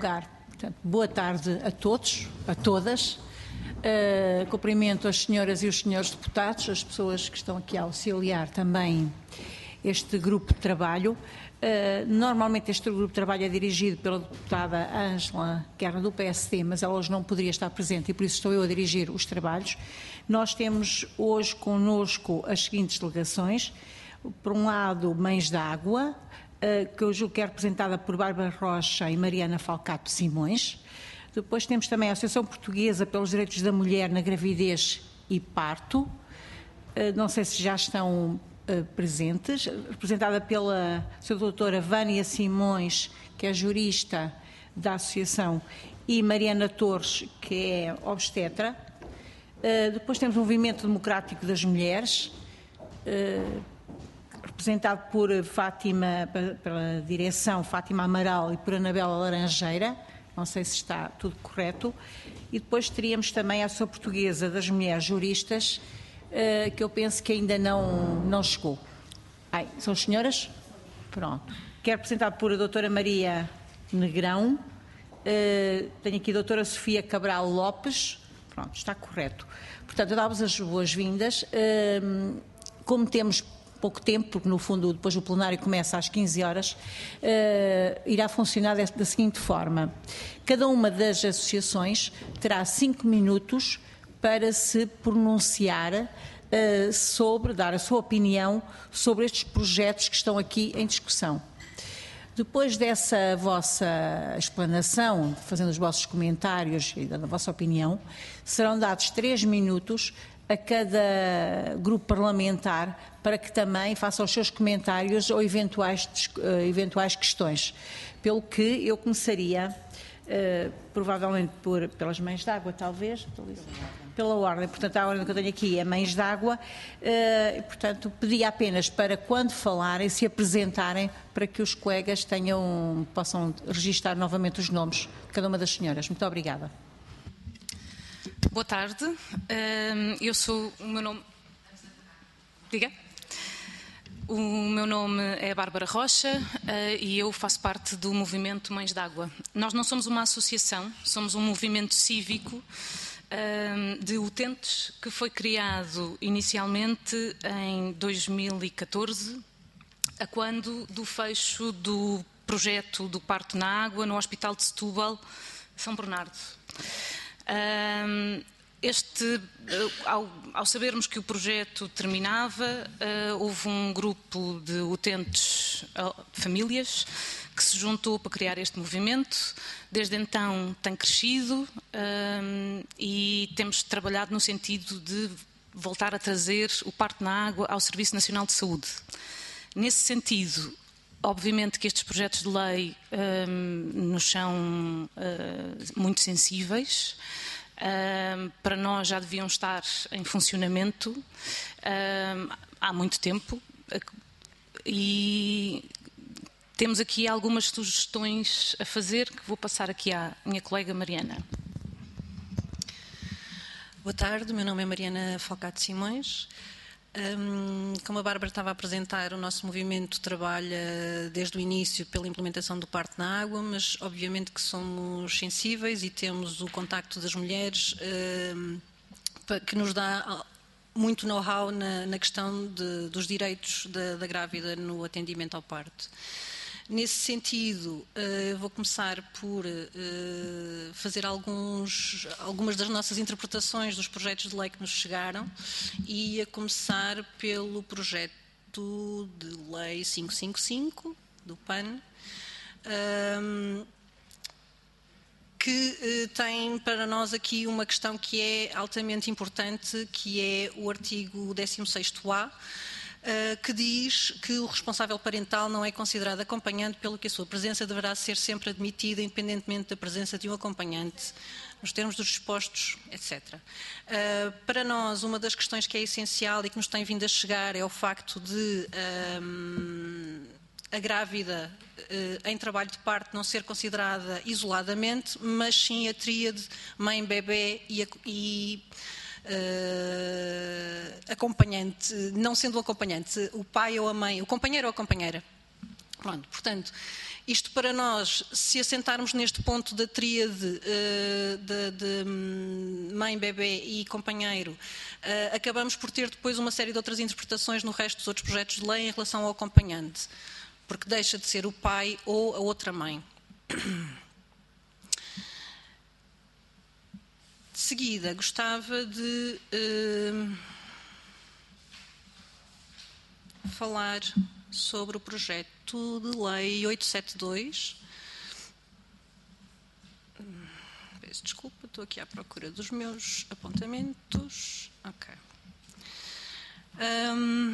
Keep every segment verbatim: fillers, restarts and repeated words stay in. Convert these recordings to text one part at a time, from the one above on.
lugar. Portanto, boa tarde a todos, a todas. Uh, cumprimento as senhoras e os senhores deputados, as pessoas que estão aqui a auxiliar também este grupo de trabalho. Uh, normalmente este grupo de trabalho é dirigido pela deputada Ângela Guerra do P S D, mas ela hoje não poderia estar presente e por isso estou eu a dirigir os trabalhos. Nós temos hoje connosco as seguintes delegações. Por um lado, Mães d'Água, uh, que eu julgo que é representada por Bárbara Rocha e Mariana Falcato Simões. Depois temos também a Associação Portuguesa pelos Direitos da Mulher na Gravidez e Parto. Uh, não sei se já estão uh, presentes, representada pela sua doutora Vânia Simões, que é jurista da Associação, e Mariana Torres, que é obstetra. Uh, depois temos o Movimento Democrático das Mulheres, uh, representado por Fátima, pela direção Fátima Amaral e por Anabela Laranjeira. Não sei se está tudo correto. E depois teríamos também a Associação Portuguesa das Mulheres Juristas, uh, que eu penso que ainda não, não chegou. Ai, são as senhoras? Pronto. Que é representado por a doutora Maria Negrão. Uh, tenho aqui a doutora Sofia Cabral Lopes. Pronto, está correto. Portanto, eu dava-vos as boas-vindas. Uh, como temos pouco tempo, porque no fundo depois o plenário começa às quinze horas, uh, irá funcionar da, da seguinte forma. Cada uma das associações terá cinco minutos para se pronunciar uh, sobre, dar a sua opinião sobre estes projetos que estão aqui em discussão. Depois dessa vossa explanação, fazendo os vossos comentários e dando a vossa opinião, serão dados três minutos a cada grupo parlamentar para que também faça os seus comentários ou eventuais, eventuais questões. Pelo que eu começaria, uh, provavelmente por, pelas Mães d'Água, talvez, pela ordem. Portanto, a ordem que eu tenho aqui é Mães d'Água, uh, e, portanto, pedi apenas para, quando falarem, se apresentarem para que os colegas tenham, possam registar novamente os nomes de cada uma das senhoras. Muito obrigada. Boa tarde, eu sou, o meu nome, diga, o meu nome é Bárbara Rocha e eu faço parte do movimento Mães d'Água. Nós não somos uma associação, somos um movimento cívico de utentes que foi criado inicialmente em dois mil e catorze, a quando do fecho do projeto do parto na água no Hospital de Setúbal, São Bernardo. Este, ao, ao sabermos que o projeto terminava, houve um grupo de utentes, de famílias, que se juntou para criar este movimento. Desde então tem crescido e temos trabalhado no sentido de voltar a trazer o parto na água ao Serviço Nacional de Saúde. Nesse sentido, obviamente que estes projetos de lei um, nos são uh, muito sensíveis. Um, para nós já deviam estar em funcionamento um, há muito tempo e temos aqui algumas sugestões a fazer que vou passar aqui à minha colega Mariana. Boa tarde, meu nome é Mariana Falcato Simões. Um, como a Bárbara estava a apresentar, o nosso movimento trabalha desde o início pela implementação do parto na água, mas obviamente que somos sensíveis e temos o contacto das mulheres um, que nos dá muito know-how na, na questão de, dos direitos da, da grávida no atendimento ao parto. Nesse sentido, uh, vou começar por uh, fazer alguns, algumas das nossas interpretações dos projetos de lei que nos chegaram e a começar pelo projeto de lei quinhentos e cinquenta e cinco, do P A N, um, que uh, tem para nós aqui uma questão que é altamente importante, que é o artigo décimo sexto A, Uh, que diz que o responsável parental não é considerado acompanhante, pelo que a sua presença deverá ser sempre admitida, independentemente da presença de um acompanhante, nos termos dos dispostos, etcétera. Uh, para nós, uma das questões que é essencial e que nos tem vindo a chegar é o facto de um, a grávida uh, em trabalho de parto não ser considerada isoladamente, mas sim a tríade mãe, bebê e... e Uh, acompanhante, não sendo o acompanhante, o pai ou a mãe, o companheiro ou a companheira. Pronto, portanto, Isto para nós, se assentarmos neste ponto da tríade uh, de, de mãe, bebê e companheiro, uh, acabamos por ter depois uma série de outras interpretações no resto dos outros projetos de lei em relação ao acompanhante, porque deixa de ser o pai ou a outra mãe. De seguida, gostava de uh, falar sobre o projeto de lei oitocentos e setenta e dois. Peço desculpa, estou aqui à procura dos meus apontamentos. Ok. Um,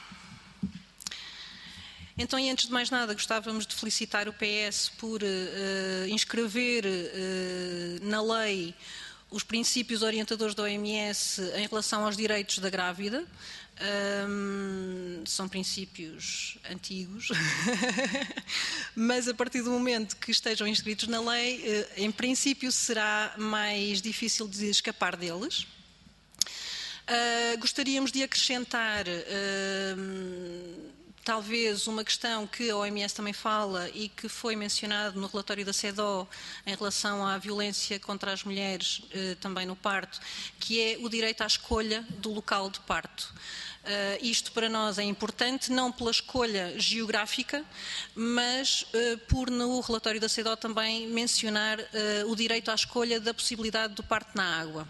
então, e antes de mais nada, gostávamos de felicitar o P S por uh, inscrever uh, na lei os princípios orientadores da O M S em relação aos direitos da grávida. Um, são princípios antigos, mas a partir do momento que estejam inscritos na lei, em princípio será mais difícil de escapar deles. Uh, gostaríamos de acrescentar uh, talvez uma questão que a O M S também fala e que foi mencionado no relatório da CEDO em relação à violência contra as mulheres uh, também no parto, que é o direito à escolha do local de parto. Uh, isto para nós é importante, não pela escolha geográfica, mas uh, por no relatório da CEDO também mencionar uh, o direito à escolha da possibilidade do parto na água.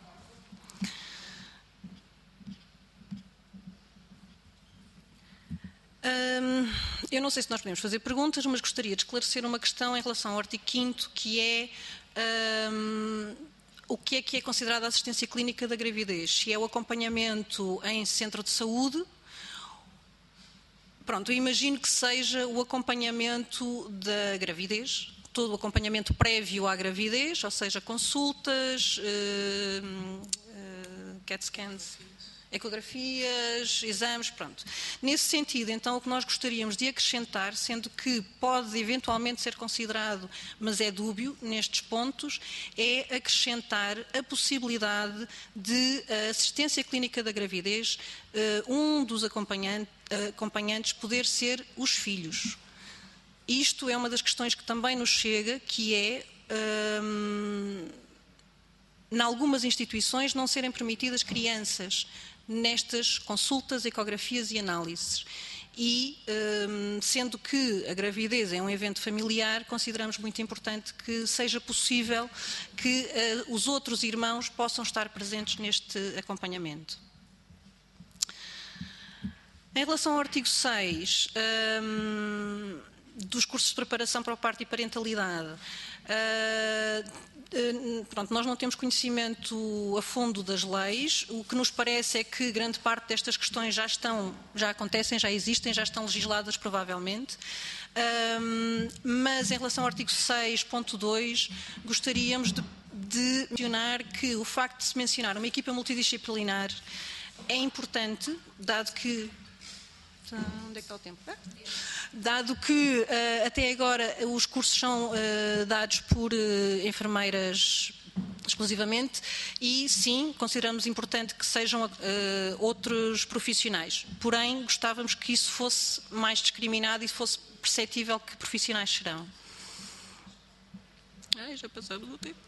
Um, eu não sei se nós podemos fazer perguntas, mas gostaria de esclarecer uma questão em relação ao artigo quinto, que é um, o que é que é considerado a assistência clínica da gravidez? Se é o acompanhamento em centro de saúde, pronto, eu imagino que seja o acompanhamento da gravidez, todo o acompanhamento prévio à gravidez, ou seja, consultas, uh, uh, C A T scans, ecografias, exames, pronto. Nesse sentido, então, o que nós gostaríamos de acrescentar, sendo que pode eventualmente ser considerado, mas é dúbio nestes pontos, é acrescentar a possibilidade de a assistência clínica da gravidez, uh, um dos acompanhantes, uh, acompanhantes poder ser os filhos. Isto é uma das questões que também nos chega, que é, um, em algumas instituições, não serem permitidas crianças nestas consultas, ecografias e análises. E, um, sendo que a gravidez é um evento familiar, consideramos muito importante que seja possível que uh, os outros irmãos possam estar presentes neste acompanhamento. Em relação ao artigo seis, um, dos cursos de preparação para o parto e parentalidade, uh, Pronto, nós não temos conhecimento a fundo das leis. O que nos parece é que grande parte destas questões já estão, já acontecem, já existem, já estão legisladas provavelmente. Um, mas em relação ao artigo seis ponto dois, gostaríamos de, de mencionar que o facto de se mencionar uma equipa multidisciplinar é importante, dado que... Onde é que está o tempo? Ah? Dado que uh, até agora os cursos são uh, dados por uh, enfermeiras exclusivamente e sim, consideramos importante que sejam uh, outros profissionais. Porém, gostávamos que isso fosse mais discriminado e fosse perceptível que profissionais serão. Ai, já passamos o tempo.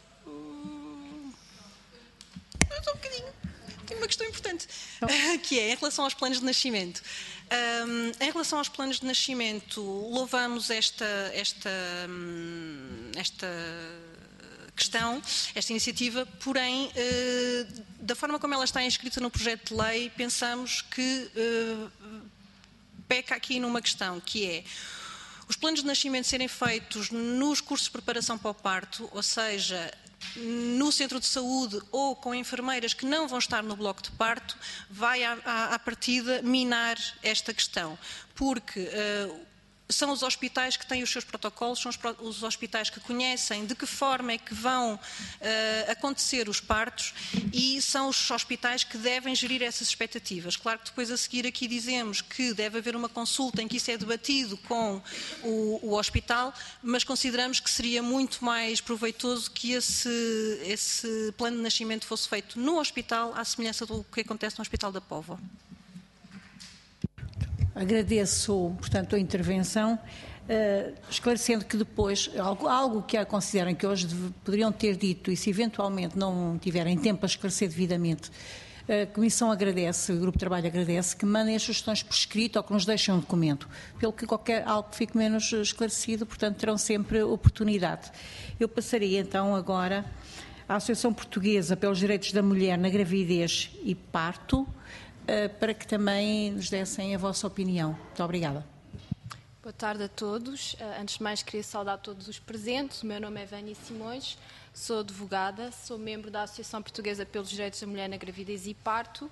Só um bocadinho. Tem uma questão importante, que é em relação aos planos de nascimento. Um, em relação aos planos de nascimento, louvamos esta, esta, esta questão, esta iniciativa, porém, uh, da forma como ela está inscrita no projeto de lei, pensamos que uh, peca aqui numa questão, que é os planos de nascimento serem feitos nos cursos de preparação para o parto, ou seja, no centro de saúde ou com enfermeiras que não vão estar no bloco de parto, vai à, à, à partida minar esta questão, porque uh, são os hospitais que têm os seus protocolos, são os, os hospitais que conhecem de que forma é que vão uh, acontecer os partos e são os hospitais que devem gerir essas expectativas. Claro que depois a seguir aqui dizemos que deve haver uma consulta em que isso é debatido com o, o hospital, mas consideramos que seria muito mais proveitoso que esse, esse plano de nascimento fosse feito no hospital, à semelhança do que acontece no Hospital da Póvoa. Agradeço, portanto, a intervenção. Uh, esclarecendo que depois, algo, algo que considerem que hoje deve, poderiam ter dito e se eventualmente não tiverem tempo para esclarecer devidamente, a Comissão agradece, o Grupo de Trabalho agradece, que mandem as sugestões por escrito ou que nos deixem um documento, pelo que qualquer algo fique menos esclarecido, portanto terão sempre oportunidade. Eu passaria então agora à Associação Portuguesa pelos Direitos da Mulher na Gravidez e Parto, uh, para que também nos dessem a vossa opinião. Muito obrigada. Boa tarde a todos. Antes de mais, queria saudar todos os presentes. O meu nome é Vânia Simões, sou advogada, sou membro da Associação Portuguesa pelos Direitos da Mulher na Gravidez e Parto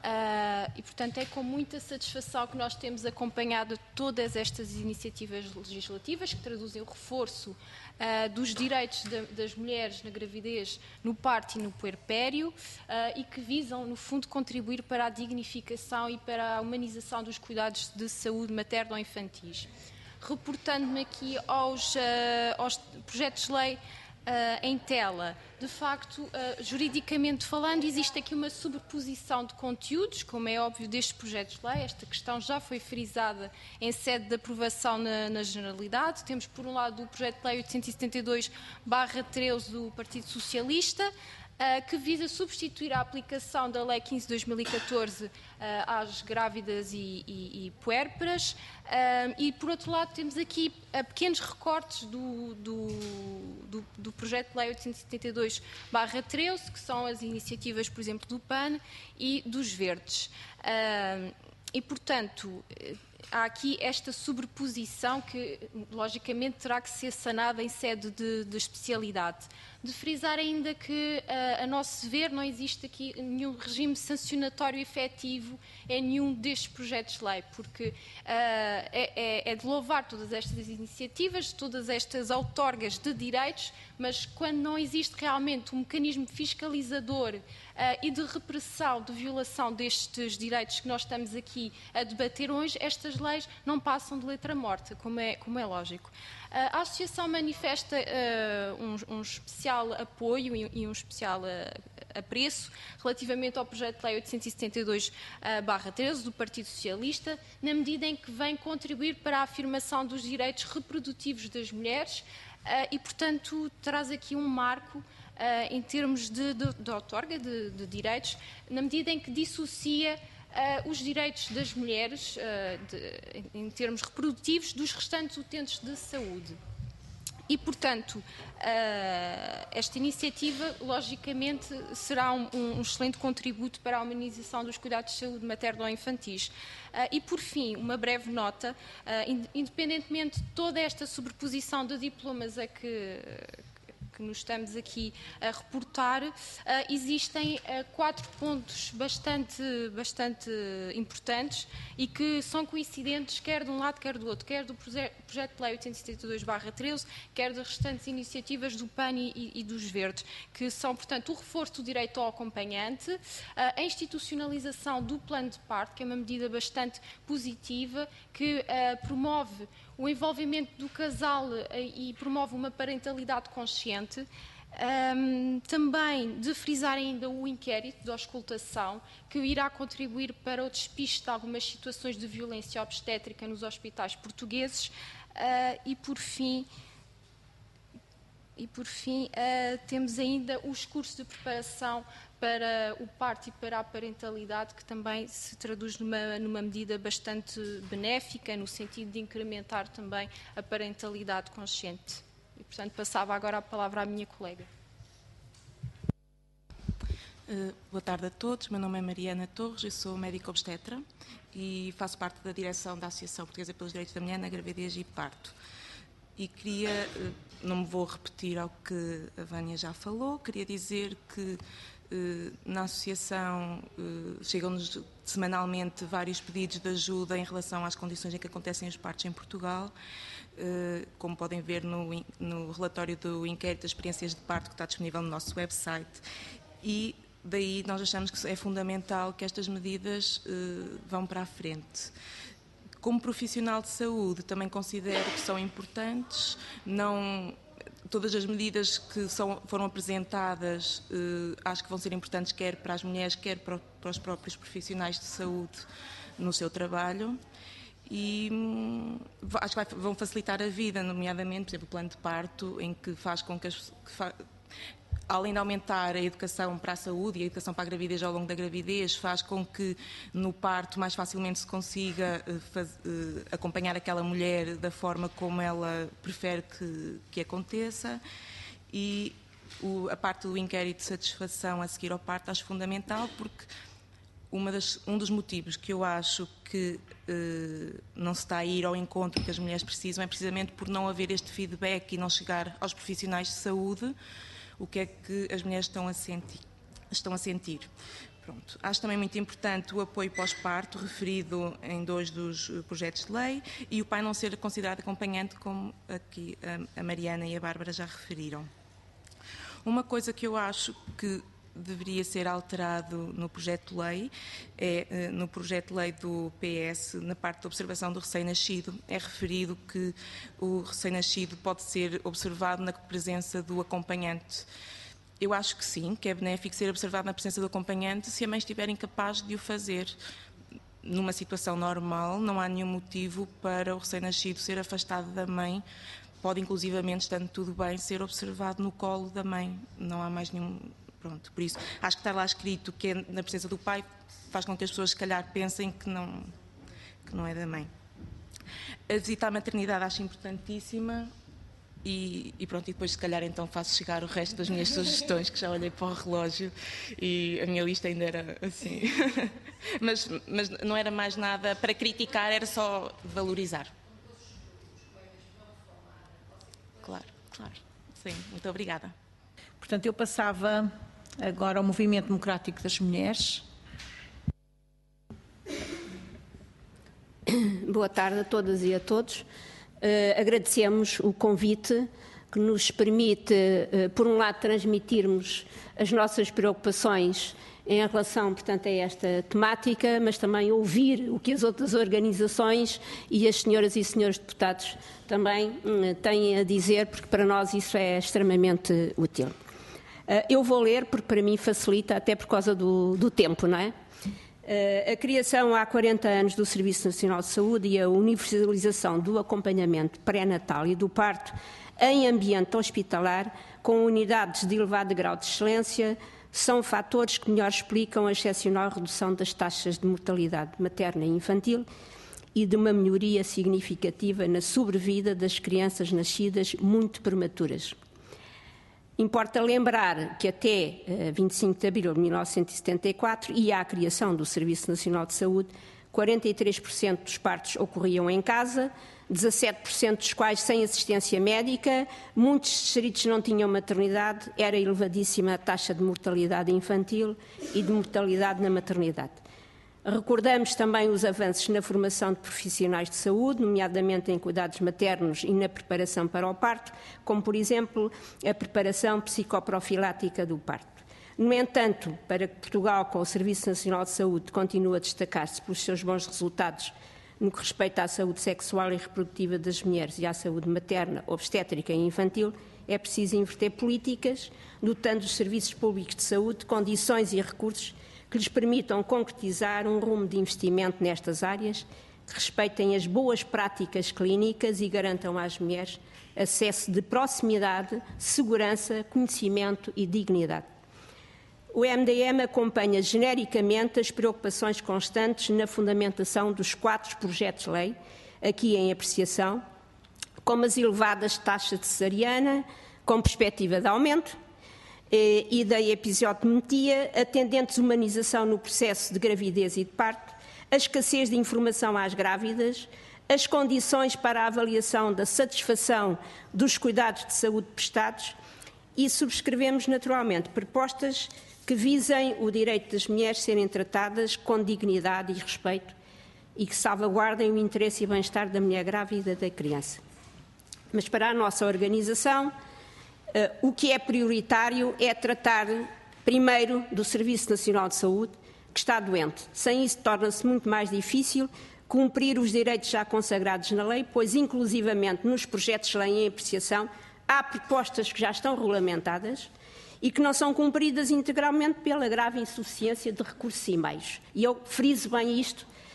e, portanto, é com muita satisfação que nós temos acompanhado todas estas iniciativas legislativas que traduzem o reforço dos direitos das mulheres na gravidez, no parto e no puerpério e que visam, no fundo, contribuir para a dignificação e para a humanização dos cuidados de saúde materno-infantis. Reportando-me aqui aos, uh, aos projetos de lei uh, em tela, de facto, uh, juridicamente falando, existe aqui uma sobreposição de conteúdos, como é óbvio destes projetos de lei. Esta questão já foi frisada em sede de aprovação na, na Generalidade. Temos, por um lado, o projeto de lei oitocentos e setenta e dois barra treze do Partido Socialista, Uh, que visa substituir a aplicação da Lei quinze de dois mil e catorze uh, às grávidas e, e, e puérperas. Uh, e, por outro lado, temos aqui uh, pequenos recortes do, do, do, do projeto de Lei oitocentos e setenta e dois barra treze, que são as iniciativas, por exemplo, do P A N e dos Verdes. Uh, e, portanto, há aqui esta sobreposição que, logicamente, terá que ser sanada em sede de, de especialidade. De frisar ainda que, a, a nosso ver, não existe aqui nenhum regime sancionatório efetivo em nenhum destes projetos de lei, porque uh, é, é de louvar todas estas iniciativas, todas estas outorgas de direitos, mas quando não existe realmente um mecanismo fiscalizador uh, e de repressão de violação destes direitos que nós estamos aqui a debater hoje, estas leis não passam de letra morta, como é, como é lógico. A Associação manifesta uh, um, um especial apoio e, e um especial uh, apreço relativamente ao projeto de lei oitocentos e setenta e dois barra treze do Partido Socialista, na medida em que vem contribuir para a afirmação dos direitos reprodutivos das mulheres uh, e, portanto, traz aqui um marco uh, em termos de, de, de outorga de, de direitos, na medida em que dissocia Uh, os direitos das mulheres, uh, de, em termos reprodutivos, dos restantes utentes de saúde. E, portanto, uh, esta iniciativa, logicamente, será um, um excelente contributo para a humanização dos cuidados de saúde materno-infantis. Uh, e, por fim, uma breve nota, uh, independentemente de toda esta sobreposição de diplomas a que... que nos estamos aqui a reportar, uh, existem uh, quatro pontos bastante, bastante importantes e que são coincidentes quer de um lado, quer do outro, quer do projeto de lei oitocentos e setenta e dois barra treze, quer das restantes iniciativas do P A N e, e dos Verdes, que são, portanto, o reforço do direito ao acompanhante, uh, a institucionalização do plano de parto, que é uma medida bastante positiva, que uh, promove o envolvimento do casal e promove uma parentalidade consciente. Um, também de frisar ainda o inquérito de auscultação, que irá contribuir para o despiste de algumas situações de violência obstétrica nos hospitais portugueses. Uh, e, por fim, e, por fim uh, temos ainda os cursos de preparação para o parto e para a parentalidade, que também se traduz numa, numa medida bastante benéfica, no sentido de incrementar também a parentalidade consciente. E, portanto, passava agora a palavra à minha colega. Uh, boa tarde a todos, meu nome é Mariana Torres, eu sou médica obstetra e faço parte da direção da Associação Portuguesa pelos Direitos da Mulher na Gravidez e Parto. E queria, uh, não me vou repetir ao que a Vânia já falou, queria dizer que na associação chegam-nos semanalmente vários pedidos de ajuda em relação às condições em que acontecem os partos em Portugal, como podem ver no, no relatório do inquérito das experiências de parto que está disponível no nosso website, e daí nós achamos que é fundamental que estas medidas vão para a frente. Como profissional de saúde também considero que são importantes, não... Todas as medidas que são, foram apresentadas eh, acho que vão ser importantes quer para as mulheres, quer para, para os próprios profissionais de saúde no seu trabalho. e hum, acho que vai, vão facilitar a vida, nomeadamente, por exemplo, o plano de parto, em que faz com que, as, que fa, além de aumentar a educação para a saúde e a educação para a gravidez ao longo da gravidez, faz com que no parto mais facilmente se consiga uh, faz, uh, acompanhar aquela mulher da forma como ela prefere que, que aconteça, e o, a parte do inquérito de satisfação a seguir ao parto acho fundamental, porque Uma das, um dos motivos que eu acho que eh, não se está a ir ao encontro que as mulheres precisam é precisamente por não haver este feedback e não chegar aos profissionais de saúde o que é que as mulheres estão a sentir. Estão a sentir. Pronto. Acho também muito importante o apoio pós-parto, referido em dois dos projetos de lei, e o pai não ser considerado acompanhante, como aqui a Mariana e a Bárbara já referiram. Uma coisa que eu acho que deveria ser alterado no projeto de lei, é no projeto de lei do P S, na parte da observação do recém-nascido, é referido que o recém-nascido pode ser observado na presença do acompanhante. Eu acho que sim, que é benéfico ser observado na presença do acompanhante se a mãe estiver incapaz de o fazer. Numa situação normal, não há nenhum motivo para o recém-nascido ser afastado da mãe. Pode, inclusivamente, estando tudo bem, ser observado no colo da mãe. Não há mais nenhum... Pronto, por isso, acho que estar lá escrito que é na presença do pai faz com que as pessoas, se calhar, pensem que não, que não é da mãe. A visita à maternidade acho importantíssima e, e pronto, e depois, se calhar, então faço chegar o resto das minhas sugestões, que já olhei para o relógio e a minha lista ainda era assim. mas, mas não era mais nada para criticar, era só valorizar. Claro, claro. Sim, muito obrigada. Portanto, eu passava agora ao Movimento Democrático das Mulheres. Boa tarde a todas e a todos. Uh, agradecemos o convite que nos permite, uh, por um lado, transmitirmos as nossas preocupações em relação, portanto, a esta temática, mas também ouvir o que as outras organizações e as senhoras e senhores deputados também uh, têm a dizer, porque para nós isso é extremamente útil. Uh, eu vou ler, porque para mim facilita, até por causa do, do tempo, não é? A criação há quarenta anos do Serviço Nacional de Saúde e a universalização do acompanhamento pré-natal e do parto em ambiente hospitalar, com unidades de elevado grau de excelência, são fatores que melhor explicam a excepcional redução das taxas de mortalidade materna e infantil e de uma melhoria significativa na sobrevida das crianças nascidas muito prematuras. Importa lembrar que até vinte e cinco de abril de mil novecentos e setenta e quatro e à criação do Serviço Nacional de Saúde, quarenta e três por cento dos partos ocorriam em casa, dezassete por cento dos quais sem assistência médica, muitos distritos não tinham maternidade, era elevadíssima a taxa de mortalidade infantil e de mortalidade na maternidade. Recordamos também os avanços na formação de profissionais de saúde, nomeadamente em cuidados maternos e na preparação para o parto, como, por exemplo, a preparação psicoprofilática do parto. No entanto, para que Portugal, com o Serviço Nacional de Saúde, continue a destacar-se pelos seus bons resultados no que respeita à saúde sexual e reprodutiva das mulheres e à saúde materna, obstétrica e infantil, é preciso inverter políticas, dotando os serviços públicos de saúde de condições e recursos que lhes permitam concretizar um rumo de investimento nestas áreas, que respeitem as boas práticas clínicas e garantam às mulheres acesso de proximidade, segurança, conhecimento e dignidade. O M D M acompanha genericamente as preocupações constantes na fundamentação dos quatro projetos de lei, aqui em apreciação, como as elevadas taxas de cesariana, com perspectiva de aumento, e da episiotometria, a tendente desumanização no processo de gravidez e de parto, a escassez de informação às grávidas, as condições para a avaliação da satisfação dos cuidados de saúde prestados e subscrevemos naturalmente propostas que visem o direito das mulheres serem tratadas com dignidade e respeito e que salvaguardem o interesse e bem-estar da mulher grávida e da criança. Mas para a nossa organização, Uh, o que é prioritário é tratar primeiro do Serviço Nacional de Saúde, que está doente. Sem isso, torna-se muito mais difícil cumprir os direitos já consagrados na lei, pois, inclusivamente, nos projetos de lei em apreciação, há propostas que já estão regulamentadas e que não são cumpridas integralmente pela grave insuficiência de recursos e meios. E eu friso bem isto,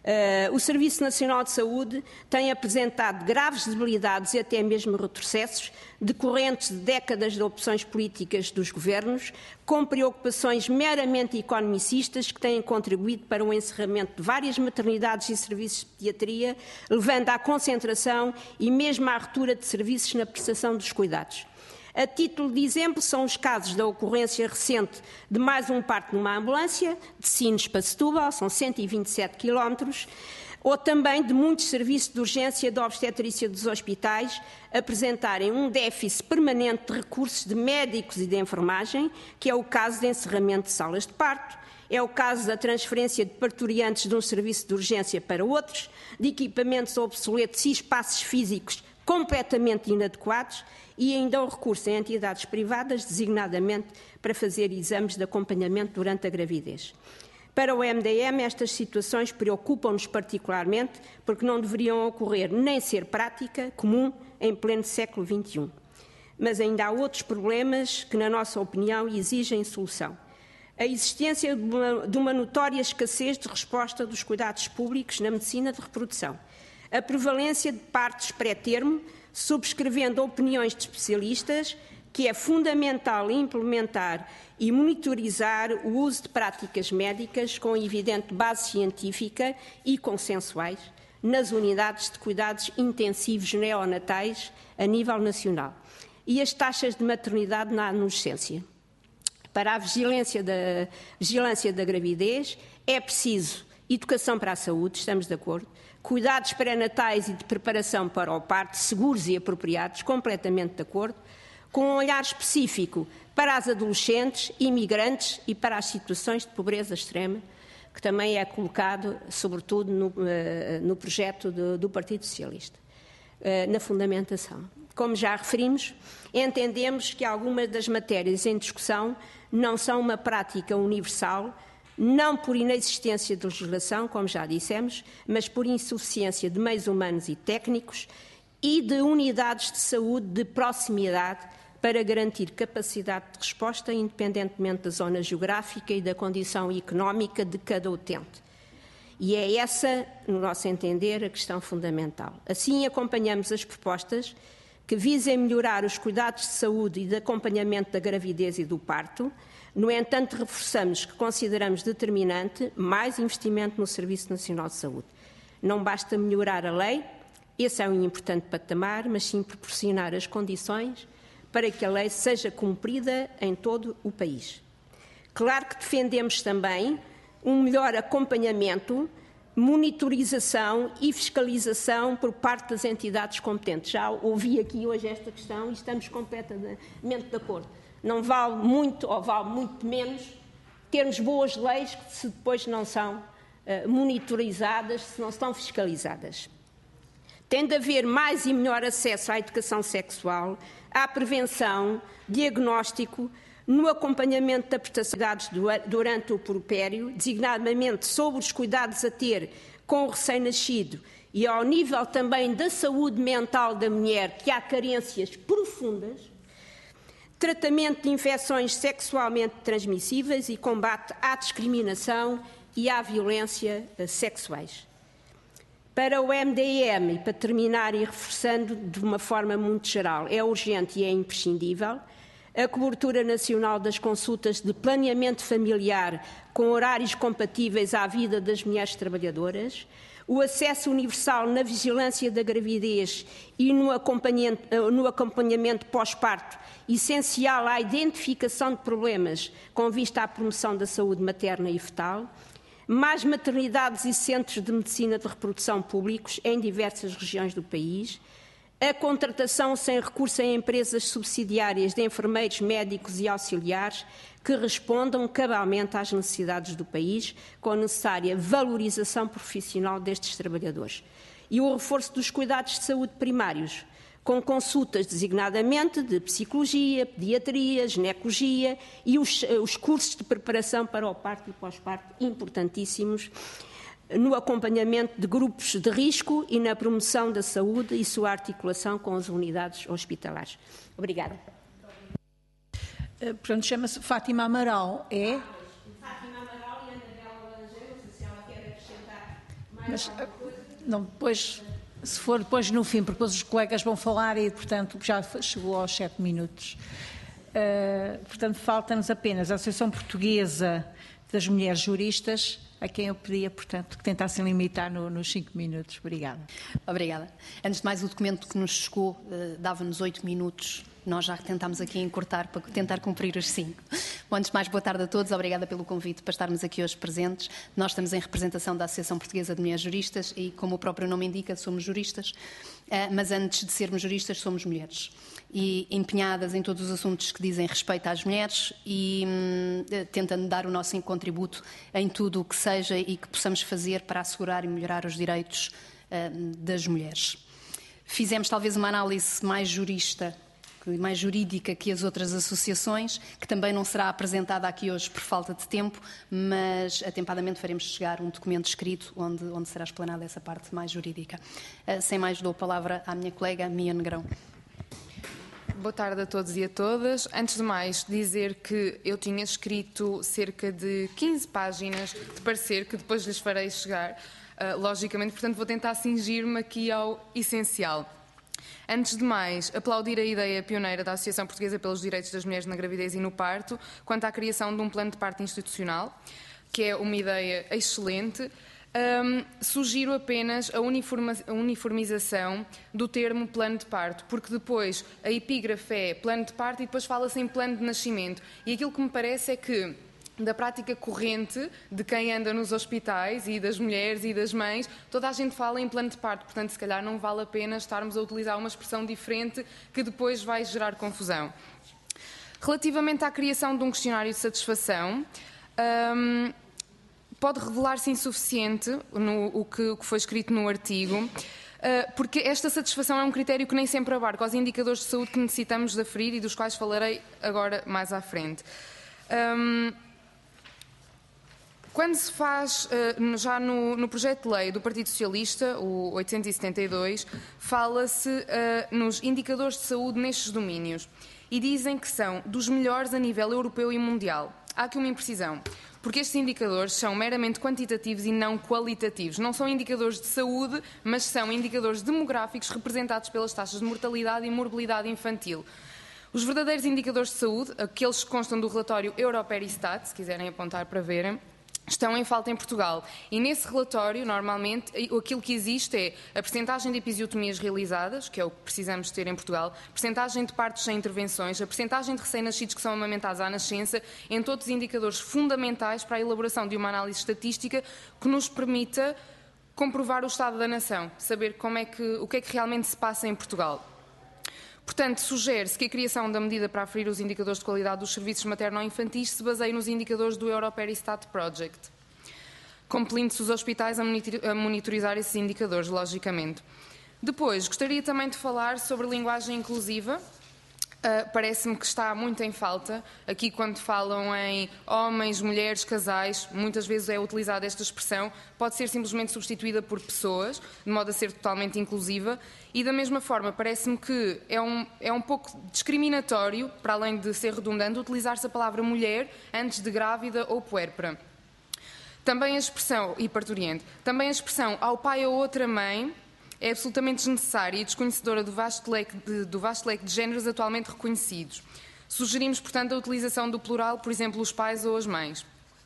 Uh, o Serviço Nacional de Saúde tem apresentado graves debilidades e até mesmo retrocessos decorrentes de décadas de opções políticas dos governos, com preocupações meramente economicistas que têm contribuído para o encerramento de várias maternidades e serviços de pediatria, levando à concentração e mesmo à ruptura de serviços na prestação dos cuidados. A título de exemplo, são os casos da ocorrência recente de mais um parto numa ambulância, de Sines para Setúbal, são cento e vinte e sete quilómetros, ou também de muitos serviços de urgência de obstetrícia dos hospitais apresentarem um déficit permanente de recursos de médicos e de enfermagem, que é o caso de encerramento de salas de parto, é o caso da transferência de parturiantes de um serviço de urgência para outros, de equipamentos obsoletos e espaços físicos completamente inadequados e ainda o recurso a entidades privadas, designadamente para fazer exames de acompanhamento durante a gravidez. Para o M D M, estas situações preocupam-nos particularmente porque não deveriam ocorrer nem ser prática comum em pleno século vinte e um. Mas ainda há outros problemas que, na nossa opinião, exigem solução. A existência de uma, de uma notória escassez de resposta dos cuidados públicos na medicina de reprodução. A prevalência de partos pré-termo, subscrevendo opiniões de especialistas, que é fundamental implementar e monitorizar o uso de práticas médicas com evidente base científica e consensuais nas unidades de cuidados intensivos neonatais a nível nacional e as taxas de maternidade na adolescência. Para a vigilância da, vigilância da gravidez é preciso educação para a saúde, estamos de acordo, cuidados pré-natais e de preparação para o parto seguros e apropriados, completamente de acordo, com um olhar específico para as adolescentes, imigrantes e para as situações de pobreza extrema, que também é colocado, sobretudo, no, no projeto do, do Partido Socialista, na fundamentação. Como já referimos, entendemos que algumas das matérias em discussão não são uma prática universal, não por inexistência de legislação, como já dissemos, mas por insuficiência de meios humanos e técnicos e de unidades de saúde de proximidade para garantir capacidade de resposta, independentemente da zona geográfica e da condição económica de cada utente. E é essa, no nosso entender, a questão fundamental. Assim, acompanhamos as propostas que visem melhorar os cuidados de saúde e de acompanhamento da gravidez e do parto. No entanto, reforçamos que consideramos determinante mais investimento no Serviço Nacional de Saúde. Não basta melhorar a lei, esse é um importante patamar, mas sim proporcionar as condições para que a lei seja cumprida em todo o país. Claro que defendemos também um melhor acompanhamento, monitorização e fiscalização por parte das entidades competentes. Já ouvi aqui hoje esta questão e estamos completamente de acordo. Não vale muito ou vale muito menos termos boas leis que se depois não são uh, monitorizadas, se não estão fiscalizadas. Tem de haver mais e melhor acesso à educação sexual, à prevenção, diagnóstico, no acompanhamento da prestação de cuidados durante o puerpério, designadamente sobre os cuidados a ter com o recém-nascido e ao nível também da saúde mental da mulher, que há carências profundas, tratamento de infecções sexualmente transmissíveis e combate à discriminação e à violência sexuais. Para o M D M, e para terminar e reforçando de uma forma muito geral, é urgente e é imprescindível a cobertura nacional das consultas de planeamento familiar com horários compatíveis à vida das mulheres trabalhadoras, o acesso universal na vigilância da gravidez e no acompanhamento, no acompanhamento pós-parto, essencial à identificação de problemas com vista à promoção da saúde materna e fetal, mais maternidades e centros de medicina de reprodução públicos em diversas regiões do país, a contratação sem recurso a empresas subsidiárias de enfermeiros, médicos e auxiliares que respondam cabalmente às necessidades do país, com a necessária valorização profissional destes trabalhadores. E o reforço dos cuidados de saúde primários, com consultas designadamente de psicologia, pediatria, ginecologia e os, os cursos de preparação para o parto e pós-parto, importantíssimos, no acompanhamento de grupos de risco e na promoção da saúde e sua articulação com as unidades hospitalares. Obrigada. Portanto, chama-se Fátima Amaral. É? Fátima Amaral e Anabela Laranjeira, não sei se ela quer acrescentar mais Mas, não, depois, se for depois no fim, porque depois os colegas vão falar e, portanto, já chegou aos sete minutos. Uh, portanto, falta-nos apenas a Associação Portuguesa das Mulheres Juristas, a quem eu pedia, portanto, que tentassem limitar no, nos cinco minutos. Obrigada. Obrigada. Antes de mais, o documento que nos chegou uh, dava-nos oito minutos. Nós já tentámos aqui encurtar para tentar cumprir os cinco. Bom, antes de mais, boa tarde a todos. Obrigada pelo convite para estarmos aqui hoje presentes. Nós estamos em representação da Associação Portuguesa de Mulheres Juristas e, como o próprio nome indica, somos juristas. Uh, mas antes de sermos juristas, somos mulheres. E empenhadas em todos os assuntos que dizem respeito às mulheres e hum, tentando dar o nosso contributo em tudo o que seja e que possamos fazer para assegurar e melhorar os direitos hum, das mulheres. Fizemos talvez uma análise mais jurista, mais jurídica que as outras associações, que também não será apresentada aqui hoje por falta de tempo, mas atempadamente faremos chegar um documento escrito onde, onde será explanada essa parte mais jurídica. Uh, sem mais, dou a palavra à minha colega Mia Negrão. Boa tarde a todos e a todas. Antes de mais, dizer que eu tinha escrito cerca de quinze páginas de parecer, que depois lhes farei chegar, uh, logicamente, portanto vou tentar cingir-me aqui ao essencial. Antes de mais, aplaudir a ideia pioneira da Associação Portuguesa pelos Direitos das Mulheres na Gravidez e no Parto, quanto à criação de um plano de parto institucional, que é uma ideia excelente. Um, sugiro apenas a, uniforma, a uniformização do termo plano de parto, porque depois a epígrafe é plano de parto e depois fala-se em plano de nascimento. E aquilo que me parece é que, da prática corrente de quem anda nos hospitais e das mulheres e das mães, toda a gente fala em plano de parto, portanto, se calhar não vale a pena estarmos a utilizar uma expressão diferente que depois vai gerar confusão. Relativamente à criação de um questionário de satisfação, um, pode revelar-se insuficiente no, o, que, o que foi escrito no artigo, porque esta satisfação é um critério que nem sempre abarca os indicadores de saúde que necessitamos de aferir e dos quais falarei agora mais à frente. Um, quando se faz, já no, no projeto de lei do Partido Socialista, o oitocentos e setenta e dois, fala-se uh, nos indicadores de saúde nestes domínios e dizem que são dos melhores a nível europeu e mundial. Há aqui uma imprecisão, porque estes indicadores são meramente quantitativos e não qualitativos. Não são indicadores de saúde, mas são indicadores demográficos representados pelas taxas de mortalidade e morbilidade infantil. Os verdadeiros indicadores de saúde, aqueles que constam do relatório Europeristat, se quiserem apontar para verem, estão em falta em Portugal. E nesse relatório, normalmente, aquilo que existe é a percentagem de episiotomias realizadas, que é o que precisamos ter em Portugal, a percentagem de partos sem intervenções, a percentagem de recém-nascidos que são amamentados à nascença, entre outros indicadores fundamentais para a elaboração de uma análise estatística que nos permita comprovar o estado da nação, saber como é que, o que é que realmente se passa em Portugal. Portanto, sugere-se que a criação da medida para aferir os indicadores de qualidade dos serviços materno-infantis se baseie nos indicadores do Europeristat Project, compelindo-se os hospitais a monitorizar esses indicadores, logicamente. Depois, gostaria também de falar sobre linguagem inclusiva. Uh, parece-me que está muito em falta. Aqui, quando falam em homens, mulheres, casais, muitas vezes é utilizada esta expressão, pode ser simplesmente substituída por pessoas, de modo a ser totalmente inclusiva. E, da mesma forma, parece-me que é um, é um pouco discriminatório, para além de ser redundante, utilizar-se a palavra mulher antes de grávida ou puérpera. Também a expressão, e parturiente, também a expressão ao pai ou outra mãe, é absolutamente desnecessária e desconhecedora do vasto, leque de, do vasto leque de géneros atualmente reconhecidos. Sugerimos, portanto, a utilização do plural, por exemplo, os pais ou as mães.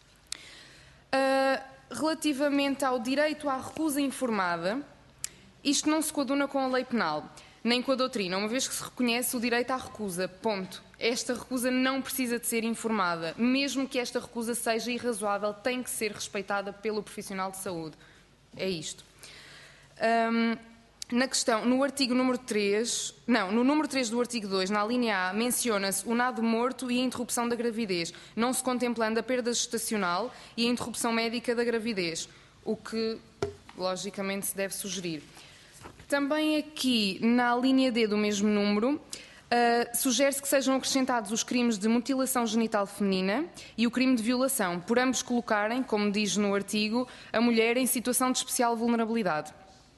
Uh, relativamente ao direito à recusa informada, isto não se coaduna com a lei penal, nem com a doutrina, uma vez que se reconhece o direito à recusa, ponto. Esta recusa não precisa de ser informada, mesmo que esta recusa seja irrazoável, tem que ser respeitada pelo profissional de saúde. É isto. Um, na questão, no artigo número três, não, no número três do artigo dois, na linha A, menciona-se o nado morto e a interrupção da gravidez, não se contemplando a perda gestacional e a interrupção médica da gravidez, o que, logicamente, se deve sugerir. Também aqui, na linha D do mesmo número, uh, sugere-se que sejam acrescentados os crimes de mutilação genital feminina e o crime de violação, por ambos colocarem, como diz no artigo, a mulher em situação de especial vulnerabilidade.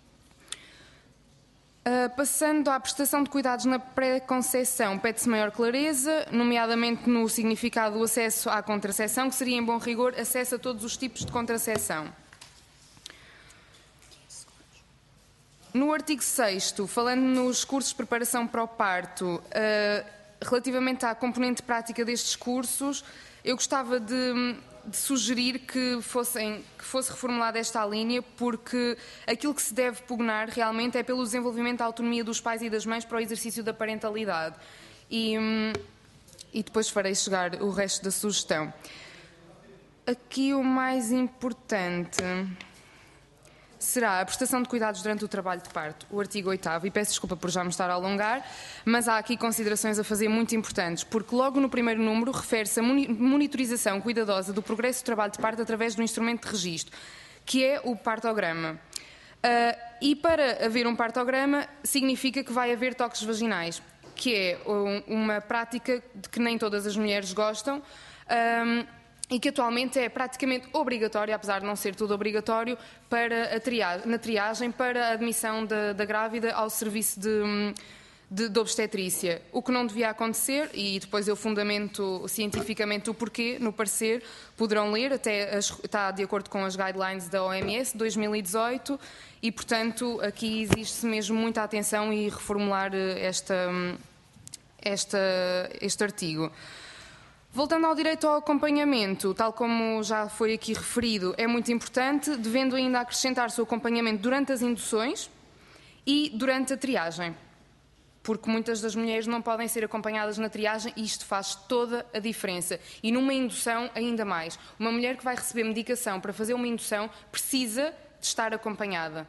Uh, passando à prestação de cuidados na pré-conceição, pede-se maior clareza, nomeadamente no significado do acesso à contraceção, que seria, em bom rigor, acesso a todos os tipos de contraceção. No artigo sexto, falando nos cursos de preparação para o parto, uh, relativamente à componente prática destes cursos, eu gostava de, de sugerir que, fossem, que fosse reformulada esta linha, porque aquilo que se deve pugnar realmente é pelo desenvolvimento da autonomia dos pais e das mães para o exercício da parentalidade. E, e depois farei chegar o resto da sugestão. Aqui o mais importante será a prestação de cuidados durante o trabalho de parto, o artigo oitavo, e peço desculpa por já me estar a alongar, mas há aqui considerações a fazer muito importantes, porque logo no primeiro número refere-se a monitorização cuidadosa do progresso do trabalho de parto através do instrumento de registro, que é o partograma. Uh, e para haver um partograma significa que vai haver toques vaginais, que é um, uma prática de que nem todas as mulheres gostam, um, e que atualmente é praticamente obrigatório, apesar de não ser tudo obrigatório, para a triagem, na triagem para a admissão da, da grávida ao serviço de, de, de obstetrícia. O que não devia acontecer, e depois eu fundamento cientificamente o porquê, no parecer, poderão ler, até as, está de acordo com as guidelines da O M S de dois mil e dezoito, e portanto aqui existe mesmo muita atenção e reformular esta, esta, este artigo. Voltando ao direito ao acompanhamento, tal como já foi aqui referido, é muito importante, devendo ainda acrescentar-se o acompanhamento durante as induções e durante a triagem, porque muitas das mulheres não podem ser acompanhadas na triagem e isto faz toda a diferença. E numa indução ainda mais. Uma mulher que vai receber medicação para fazer uma indução precisa de estar acompanhada.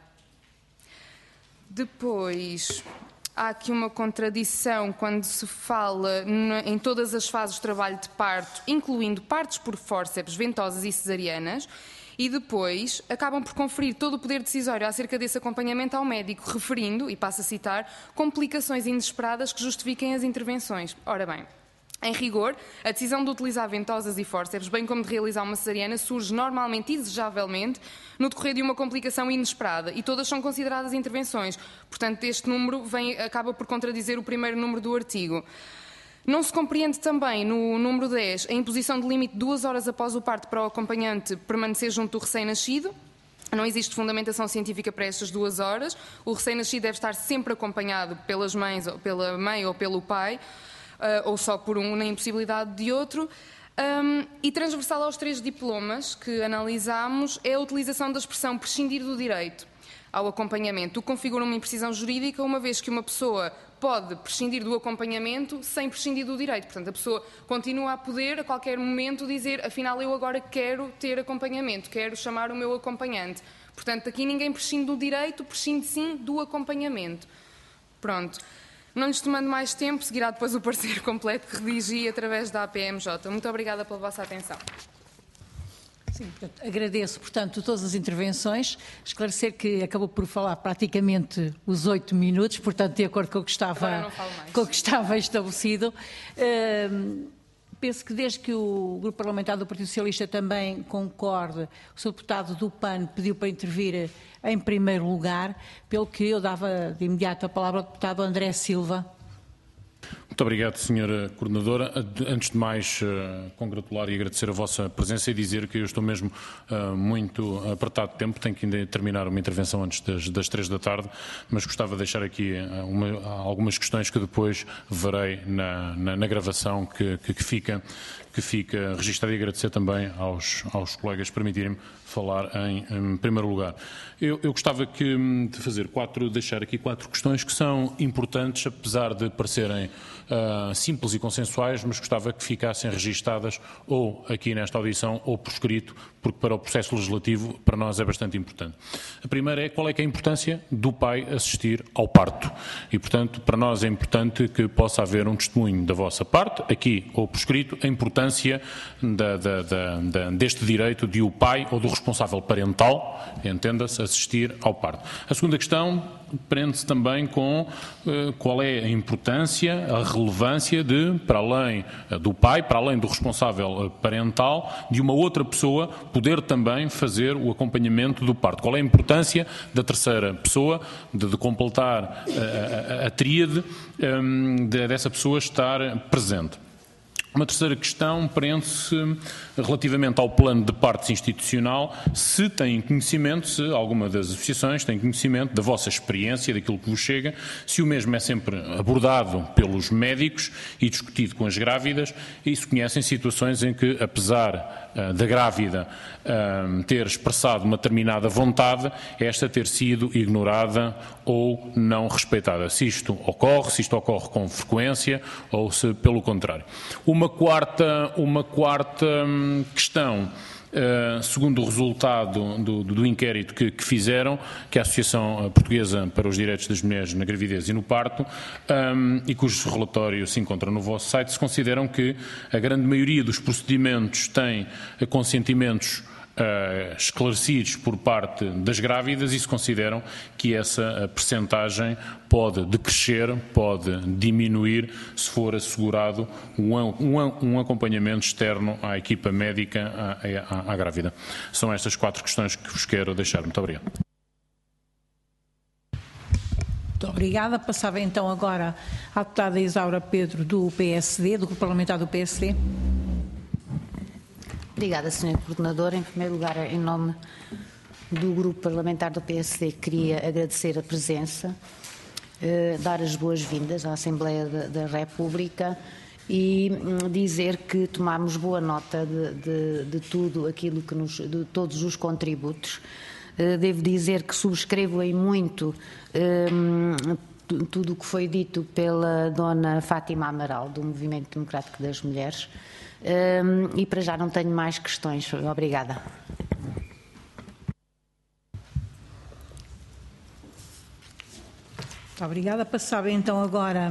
Depois, há aqui uma contradição quando se fala em todas as fases de trabalho de parto, incluindo partos por fórceps, ventosas e cesarianas, e depois acabam por conferir todo o poder decisório acerca desse acompanhamento ao médico, referindo, e passo a citar, complicações inesperadas que justifiquem as intervenções. Ora bem, em rigor, a decisão de utilizar ventosas e fórceps, bem como de realizar uma cesariana, surge normalmente e desejavelmente no decorrer de uma complicação inesperada e todas são consideradas intervenções. Portanto, este número vem, acaba por contradizer o primeiro número do artigo. Não se compreende também, no número dez, a imposição de limite de duas horas após o parto para o acompanhante permanecer junto do recém-nascido. Não existe fundamentação científica para estas duas horas. O recém-nascido deve estar sempre acompanhado pelas mães, pela mãe ou pelo pai, Uh, ou só por um, na impossibilidade de outro. Um, e transversal aos três diplomas que analisámos é a utilização da expressão prescindir do direito ao acompanhamento, o que configura uma imprecisão jurídica, uma vez que uma pessoa pode prescindir do acompanhamento sem prescindir do direito. Portanto, a pessoa continua a poder, a qualquer momento, dizer afinal eu agora quero ter acompanhamento, quero chamar o meu acompanhante. Portanto, aqui ninguém prescinde do direito, prescinde sim do acompanhamento. Pronto. Não lhes tomando mais tempo, seguirá depois o parecer completo que redigi através da A P M J. Muito obrigada pela vossa atenção. Sim, portanto, agradeço, portanto, todas as intervenções. Esclarecer que acabou por falar praticamente os oito minutos, portanto, de acordo com o que estava, com o que estava estabelecido. Uh, penso que desde que o Grupo Parlamentar do Partido Socialista também concorde, o senhor deputado do P A N pediu para intervir em primeiro lugar, pelo que eu dava de imediato a palavra ao deputado André Silva. Muito obrigado, senhora Coordenadora. Antes de mais, uh, congratular e agradecer a vossa presença e dizer que eu estou mesmo uh, muito apertado de tempo, tenho que ainda terminar uma intervenção antes das, das três da tarde, mas gostava de deixar aqui uh, uma, algumas questões que depois verei na, na, na gravação que, que, que, fica, que fica registada, e agradecer também aos, aos colegas permitirem-me falar em, em primeiro lugar. Eu, eu gostava que, de fazer quatro, deixar aqui quatro questões que são importantes, apesar de parecerem uh, simples e consensuais, mas gostava que ficassem registadas ou aqui nesta audição ou por escrito, porque para o processo legislativo para nós é bastante importante. A primeira é qual é que é a importância do pai assistir ao parto e, portanto, para nós é importante que possa haver um testemunho da vossa parte, aqui ou por escrito, a importância da, da, da, da, deste direito de o pai ou do responsável parental, entenda-se, assistir ao parto. A segunda questão prende-se também com uh, qual é a importância, a relevância de, para além uh, do pai, para além do responsável uh, parental, de uma outra pessoa poder também fazer o acompanhamento do parto. Qual é a importância da terceira pessoa, de, de completar uh, a, a, a tríade um, de, dessa pessoa estar presente. Uma terceira questão prende-se relativamente ao plano de partes institucional, se têm conhecimento, se alguma das associações tem conhecimento da vossa experiência, daquilo que vos chega, se o mesmo é sempre abordado pelos médicos e discutido com as grávidas, e se conhecem situações em que, apesar uh, da grávida uh, ter expressado uma determinada vontade, esta ter sido ignorada ou não respeitada. Se isto ocorre, se isto ocorre com frequência ou se pelo contrário. Uma quarta, uma quarta hum, questão, uh, segundo o resultado do, do, do inquérito que, que fizeram, que é a Associação Portuguesa para os Direitos das Mulheres na Gravidez e no Parto, um, e cujo relatório se encontra no vosso site, se consideram que a grande maioria dos procedimentos tem consentimentos Uh, esclarecidos por parte das grávidas e se consideram que essa percentagem pode decrescer, pode diminuir se for assegurado um, um, um acompanhamento externo à equipa médica à, à, à grávida. São estas quatro questões que vos quero deixar. Muito obrigado. Muito obrigada. Passava então agora à deputada Isaura Pedro do P S D, do Grupo Parlamentar do P S D. Obrigada, senhora Coordenadora. Em primeiro lugar, em nome do Grupo Parlamentar do P S D, queria agradecer a presença, eh, dar as boas-vindas à Assembleia da, da República e hum, dizer que tomamos boa nota de, de, de tudo aquilo que nos, de todos os contributos. Eh, devo dizer que subscrevo em muito hum, tudo o que foi dito pela dona Fátima Amaral, do Movimento Democrático das Mulheres. Um, e para já não tenho mais questões. Obrigada. Muito obrigada. Passava então agora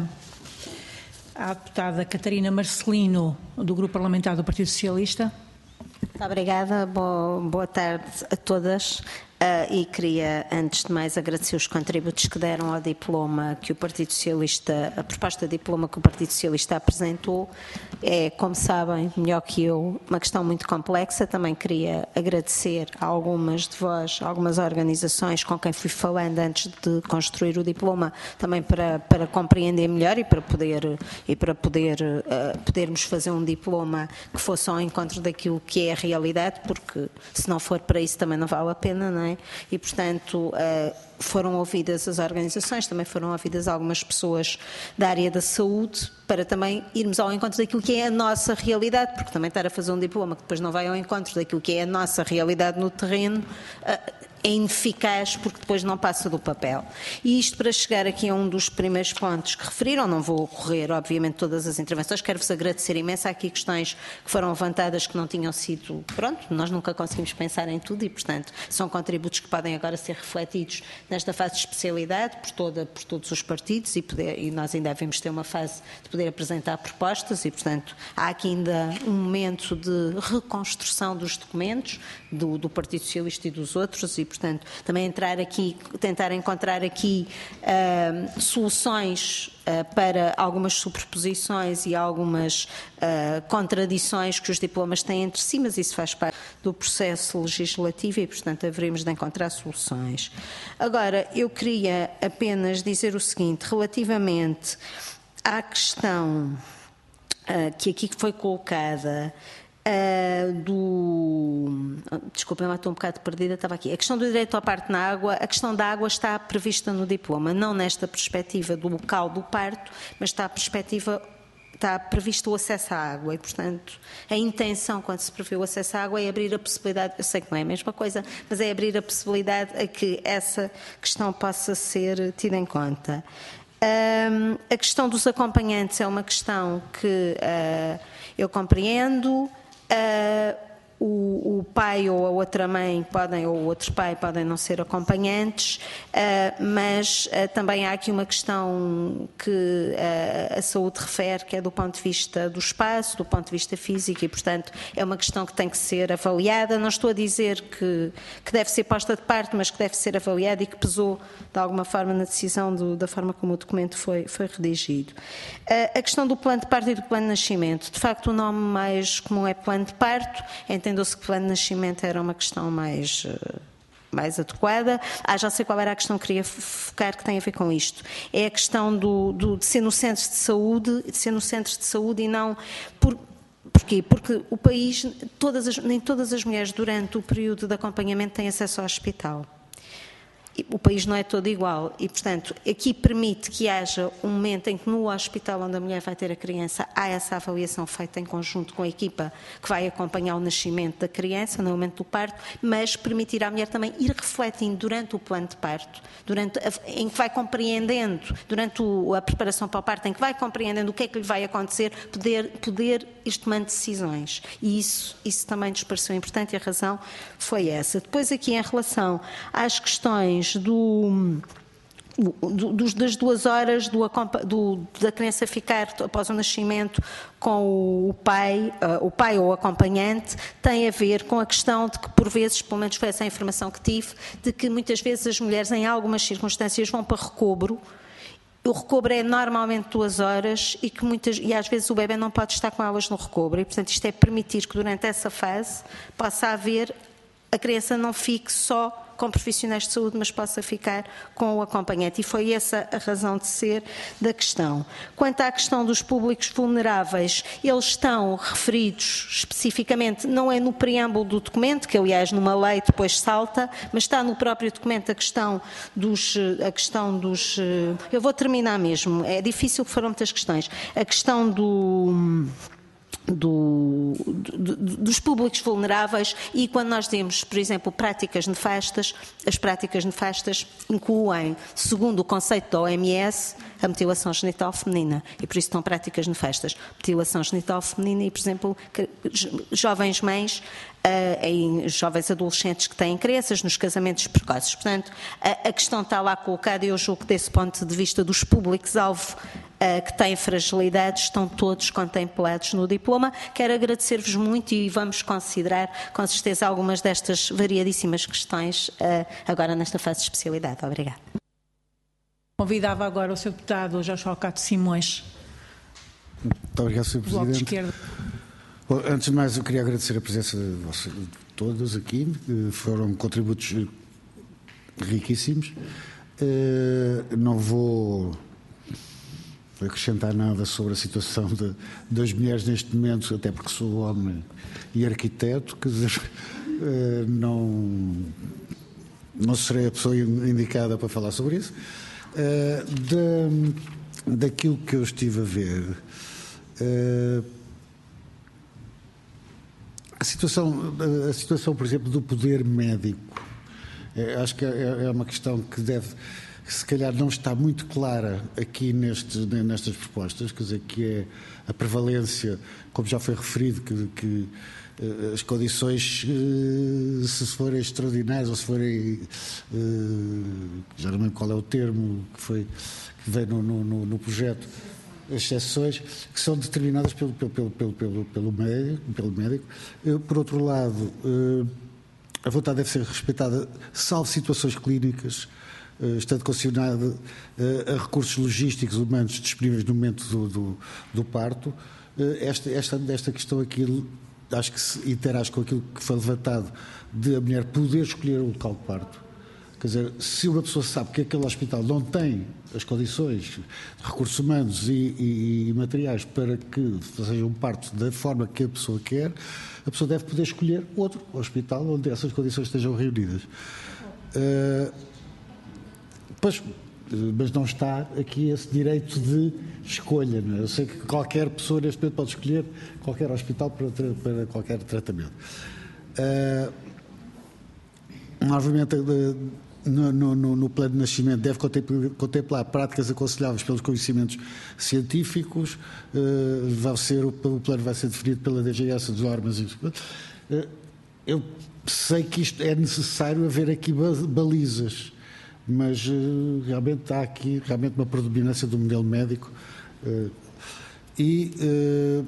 à deputada Catarina Marcelino, do Grupo Parlamentar do Partido Socialista. Muito obrigada. Boa, boa tarde a todas. Uh, e queria, antes de mais, agradecer os contributos que deram ao diploma que o Partido Socialista, a proposta de diploma que o Partido Socialista apresentou. É, como sabem, melhor que eu, uma questão muito complexa. Também queria agradecer a algumas de vós, algumas organizações com quem fui falando antes de construir o diploma, também para, para compreender melhor e para poder, e para poder uh, podermos fazer um diploma que fosse ao encontro daquilo que é a realidade, porque se não for para isso também não vale a pena, não é? E, portanto, foram ouvidas as organizações, também foram ouvidas algumas pessoas da área da saúde, para também irmos ao encontro daquilo que é a nossa realidade, porque também estar a fazer um diploma que depois não vai ao encontro daquilo que é a nossa realidade no terreno é ineficaz, porque depois não passa do papel. E isto para chegar aqui a um dos primeiros pontos que referiram, não vou correr, obviamente, todas as intervenções, quero-vos agradecer imenso. Há aqui questões que foram levantadas que não tinham sido, pronto, nós nunca conseguimos pensar em tudo e, portanto, são contributos que podem agora ser refletidos nesta fase de especialidade por, toda, por todos os partidos e, poder, e nós ainda devemos ter uma fase de poder apresentar propostas e, portanto, há aqui ainda um momento de reconstrução dos documentos do, do Partido Socialista e dos outros e, portanto, também entrar aqui, tentar encontrar aqui uh, soluções uh, para algumas superposições e algumas uh, contradições que os diplomas têm entre si, mas isso faz parte do processo legislativo e, portanto, haveremos de encontrar soluções. Agora, eu queria apenas dizer o seguinte, relativamente à questão uh, que aqui foi colocada, Uh, do... Desculpem, eu estou um bocado perdida, estava aqui. A questão do direito à parte na água, a questão da água está prevista no diploma, não nesta perspectiva do local do parto, mas está a perspectiva, está previsto o acesso à água e, portanto, a intenção quando se prevê o acesso à água é abrir a possibilidade, eu sei que não é a mesma coisa, mas é abrir a possibilidade a que essa questão possa ser tida em conta. Um, a questão dos acompanhantes é uma questão que uh, eu compreendo. Uh, o, o pai ou a outra mãe podem, ou o outro pai podem não ser acompanhantes, uh, mas uh, também há aqui uma questão que uh, a saúde refere, que é do ponto de vista do espaço, do ponto de vista físico e, portanto, é uma questão que tem que ser avaliada. Não estou a dizer que, que deve ser posta de parte, mas que deve ser avaliada e que pesou de alguma forma na decisão do, da forma como o documento foi, foi redigido. Uh, a questão do plano de parto e do plano de nascimento. De facto, o nome mais comum é plano de parto. Entendeu-se que o plano de nascimento era uma questão mais, mais adequada. Ah, já sei qual era a questão que queria focar, que tem a ver com isto. É a questão do, do, de ser no centro de saúde, de ser no centro de saúde e não... Por, porquê? Porque o país, todas as, nem todas as mulheres durante o período de acompanhamento têm acesso ao hospital. O país não é todo igual e, portanto, aqui permite que haja um momento em que no hospital onde a mulher vai ter a criança há essa avaliação feita em conjunto com a equipa que vai acompanhar o nascimento da criança no momento do parto, mas permitir à mulher também ir refletindo durante o plano de parto, durante a, em que vai compreendendo, durante o, a preparação para o parto, em que vai compreendendo o que é que lhe vai acontecer, poder, poder ir tomando decisões. E isso, isso também nos pareceu importante e a razão foi essa. Depois aqui em relação às questões Do, do, das duas horas do, do, da criança ficar após o nascimento com o pai, uh, o pai ou o acompanhante, tem a ver com a questão de que, por vezes, pelo menos foi essa a informação que tive, de que muitas vezes as mulheres, em algumas circunstâncias, vão para recobro. O recobro é normalmente duas horas e que muitas, e às vezes o bebê não pode estar com elas no recobro. E, portanto, isto é permitir que durante essa fase possa haver, a criança não fique só com profissionais de saúde, mas possa ficar com o acompanhante. E foi essa a razão de ser da questão. Quanto à questão dos públicos vulneráveis, eles estão referidos especificamente, não é no preâmbulo do documento, que aliás numa lei depois salta, mas está no próprio documento a questão dos... A questão dos eu vou terminar mesmo, é difícil, foram muitas questões. A questão do... Do, do, dos públicos vulneráveis e quando nós temos, por exemplo, práticas nefastas, as práticas nefastas incluem, segundo o conceito da O M S, a mutilação genital feminina e por isso estão práticas nefastas. Mutilação genital feminina e, por exemplo, jovens mães, uh, em jovens adolescentes que têm crianças nos casamentos precoces. Portanto, a, a questão está lá colocada e eu julgo que desse ponto de vista dos públicos-alvo que têm fragilidades, estão todos contemplados no diploma. Quero agradecer-vos muito e vamos considerar, com certeza, algumas destas variadíssimas questões agora nesta fase de especialidade. Obrigada. Convidava agora o senhor Deputado Jorge Alcato Simões. Muito obrigado, senhor Presidente. Bom, antes de mais, eu queria agradecer a presença de, vocês, de todos aqui. Foram contributos riquíssimos. Não vou acrescentar nada sobre a situação de, das mulheres neste momento, até porque sou homem e arquiteto, quer dizer, não, não serei a pessoa indicada para falar sobre isso. Da, daquilo que eu estive a ver, a situação, a situação, por exemplo, do poder médico, acho que é, é uma questão que deve... que se calhar não está muito clara aqui neste, nestas propostas, quer dizer, que é a prevalência, como já foi referido, que, que as condições, se forem extraordinárias ou se forem, já não lembro qual é o termo que, foi, que veio no, no, no projeto, as exceções, que são determinadas pelo, pelo, pelo, pelo, pelo, médico, pelo médico. Por outro lado, a vontade deve ser respeitada, salvo situações clínicas, estando condicionado a recursos logísticos humanos disponíveis no momento do, do, do parto. Esta, esta, esta questão aqui, acho que se interage com aquilo que foi levantado de a mulher poder escolher o local de parto. Quer dizer, se uma pessoa sabe que aquele hospital não tem as condições, recursos humanos e, e, e materiais para que seja um parto da forma que a pessoa quer, a pessoa deve poder escolher outro hospital onde essas condições estejam reunidas. Uh, Pois, mas não está aqui esse direito de escolha. Não é? Eu sei que qualquer pessoa neste momento pode escolher qualquer hospital para, para qualquer tratamento. Uh, obviamente, no, no, no plano de nascimento deve contemplar, contemplar práticas aconselháveis pelos conhecimentos científicos. Uh, vai ser, o, o plano vai ser definido pela D G S, as normas. Uh, eu sei que isto é necessário haver aqui balizas. Mas uh, realmente há aqui realmente uma predominância do modelo médico uh, e uh,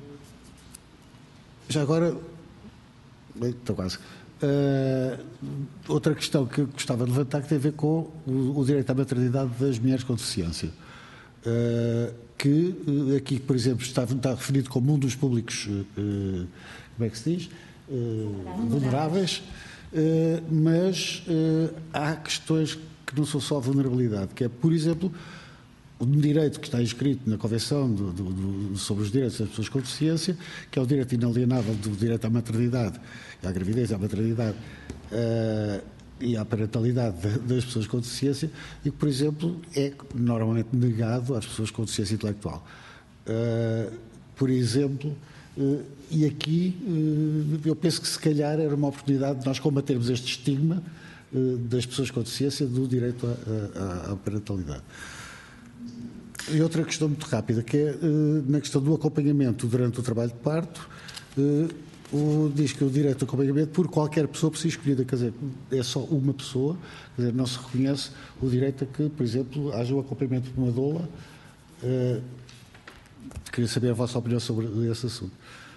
já agora bem, estou quase uh, outra questão que eu gostava de levantar que tem a ver com o, o direito à maternidade das mulheres com deficiência uh, que uh, aqui por exemplo está, está referido como um dos públicos uh, como é que se diz? Uh, vulneráveis uh, mas uh, há questões que não são só a vulnerabilidade, que é, por exemplo, um direito que está inscrito na Convenção do, do, do, sobre os direitos das pessoas com deficiência, que é o direito inalienável do direito à maternidade, à gravidez, à maternidade uh, e à parentalidade das pessoas com deficiência, e que, por exemplo, é normalmente negado às pessoas com deficiência intelectual. Uh, por exemplo, uh, e aqui uh, eu penso que se calhar era uma oportunidade de nós combatermos este estigma uh, das pessoas com deficiência do direito à, à, à parentalidade. E outra questão muito rápida, que é uh, na questão do acompanhamento durante o trabalho de parto, uh, o, diz que o direito de acompanhamento por qualquer pessoa por si escolhida, quer dizer, é só uma pessoa, quer dizer, não se reconhece o direito a que, por exemplo, haja o acompanhamento de uma doula. Uh, queria saber a vossa opinião sobre esse assunto.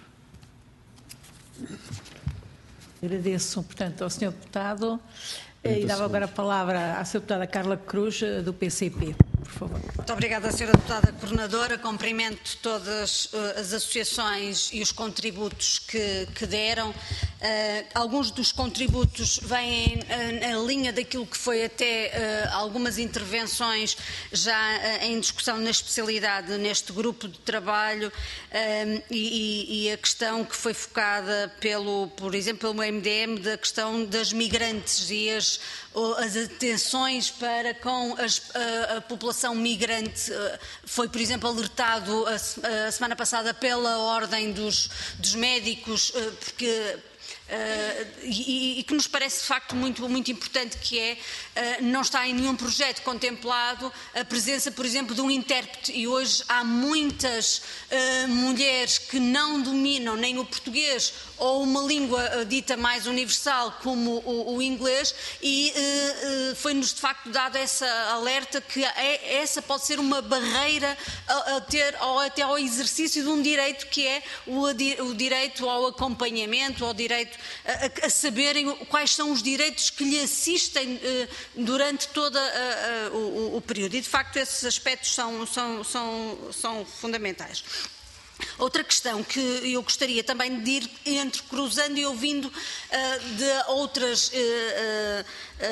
Agradeço, portanto, ao senhor Deputado e dava agora a palavra à senhora Deputada Carla Cruz, do P C P. Por favor. Muito obrigada, senhora Deputada Coordenadora. Cumprimento todas uh, as associações e os contributos que, que deram. Uh, alguns dos contributos vêm uh, na linha daquilo que foi até uh, algumas intervenções já uh, em discussão na especialidade neste grupo de trabalho uh, e, e a questão que foi focada pelo, por exemplo, pelo M D M da questão das migrantes e as as atenções para com as, a, a população migrante. Foi, por exemplo, alertado a, a semana passada pela Ordem dos, dos Médicos, porque Uh, e, e que nos parece de facto muito, muito importante, que é, uh, não está em nenhum projeto contemplado a presença, por exemplo, de um intérprete, e hoje há muitas uh, mulheres que não dominam nem o português ou uma língua uh, dita mais universal como o, o inglês, e uh, uh, foi-nos de facto dado essa alerta que é, essa pode ser uma barreira a, a ter, ou até ao exercício de um direito que é o, o direito ao acompanhamento, ao direito A, a saberem quais são os direitos que lhe assistem uh, durante todo uh, uh, o, o período. E, de facto, esses aspectos são, são, são, são fundamentais. Outra questão que eu gostaria também de ir entrecruzando e ouvindo uh, de outras uh, uh,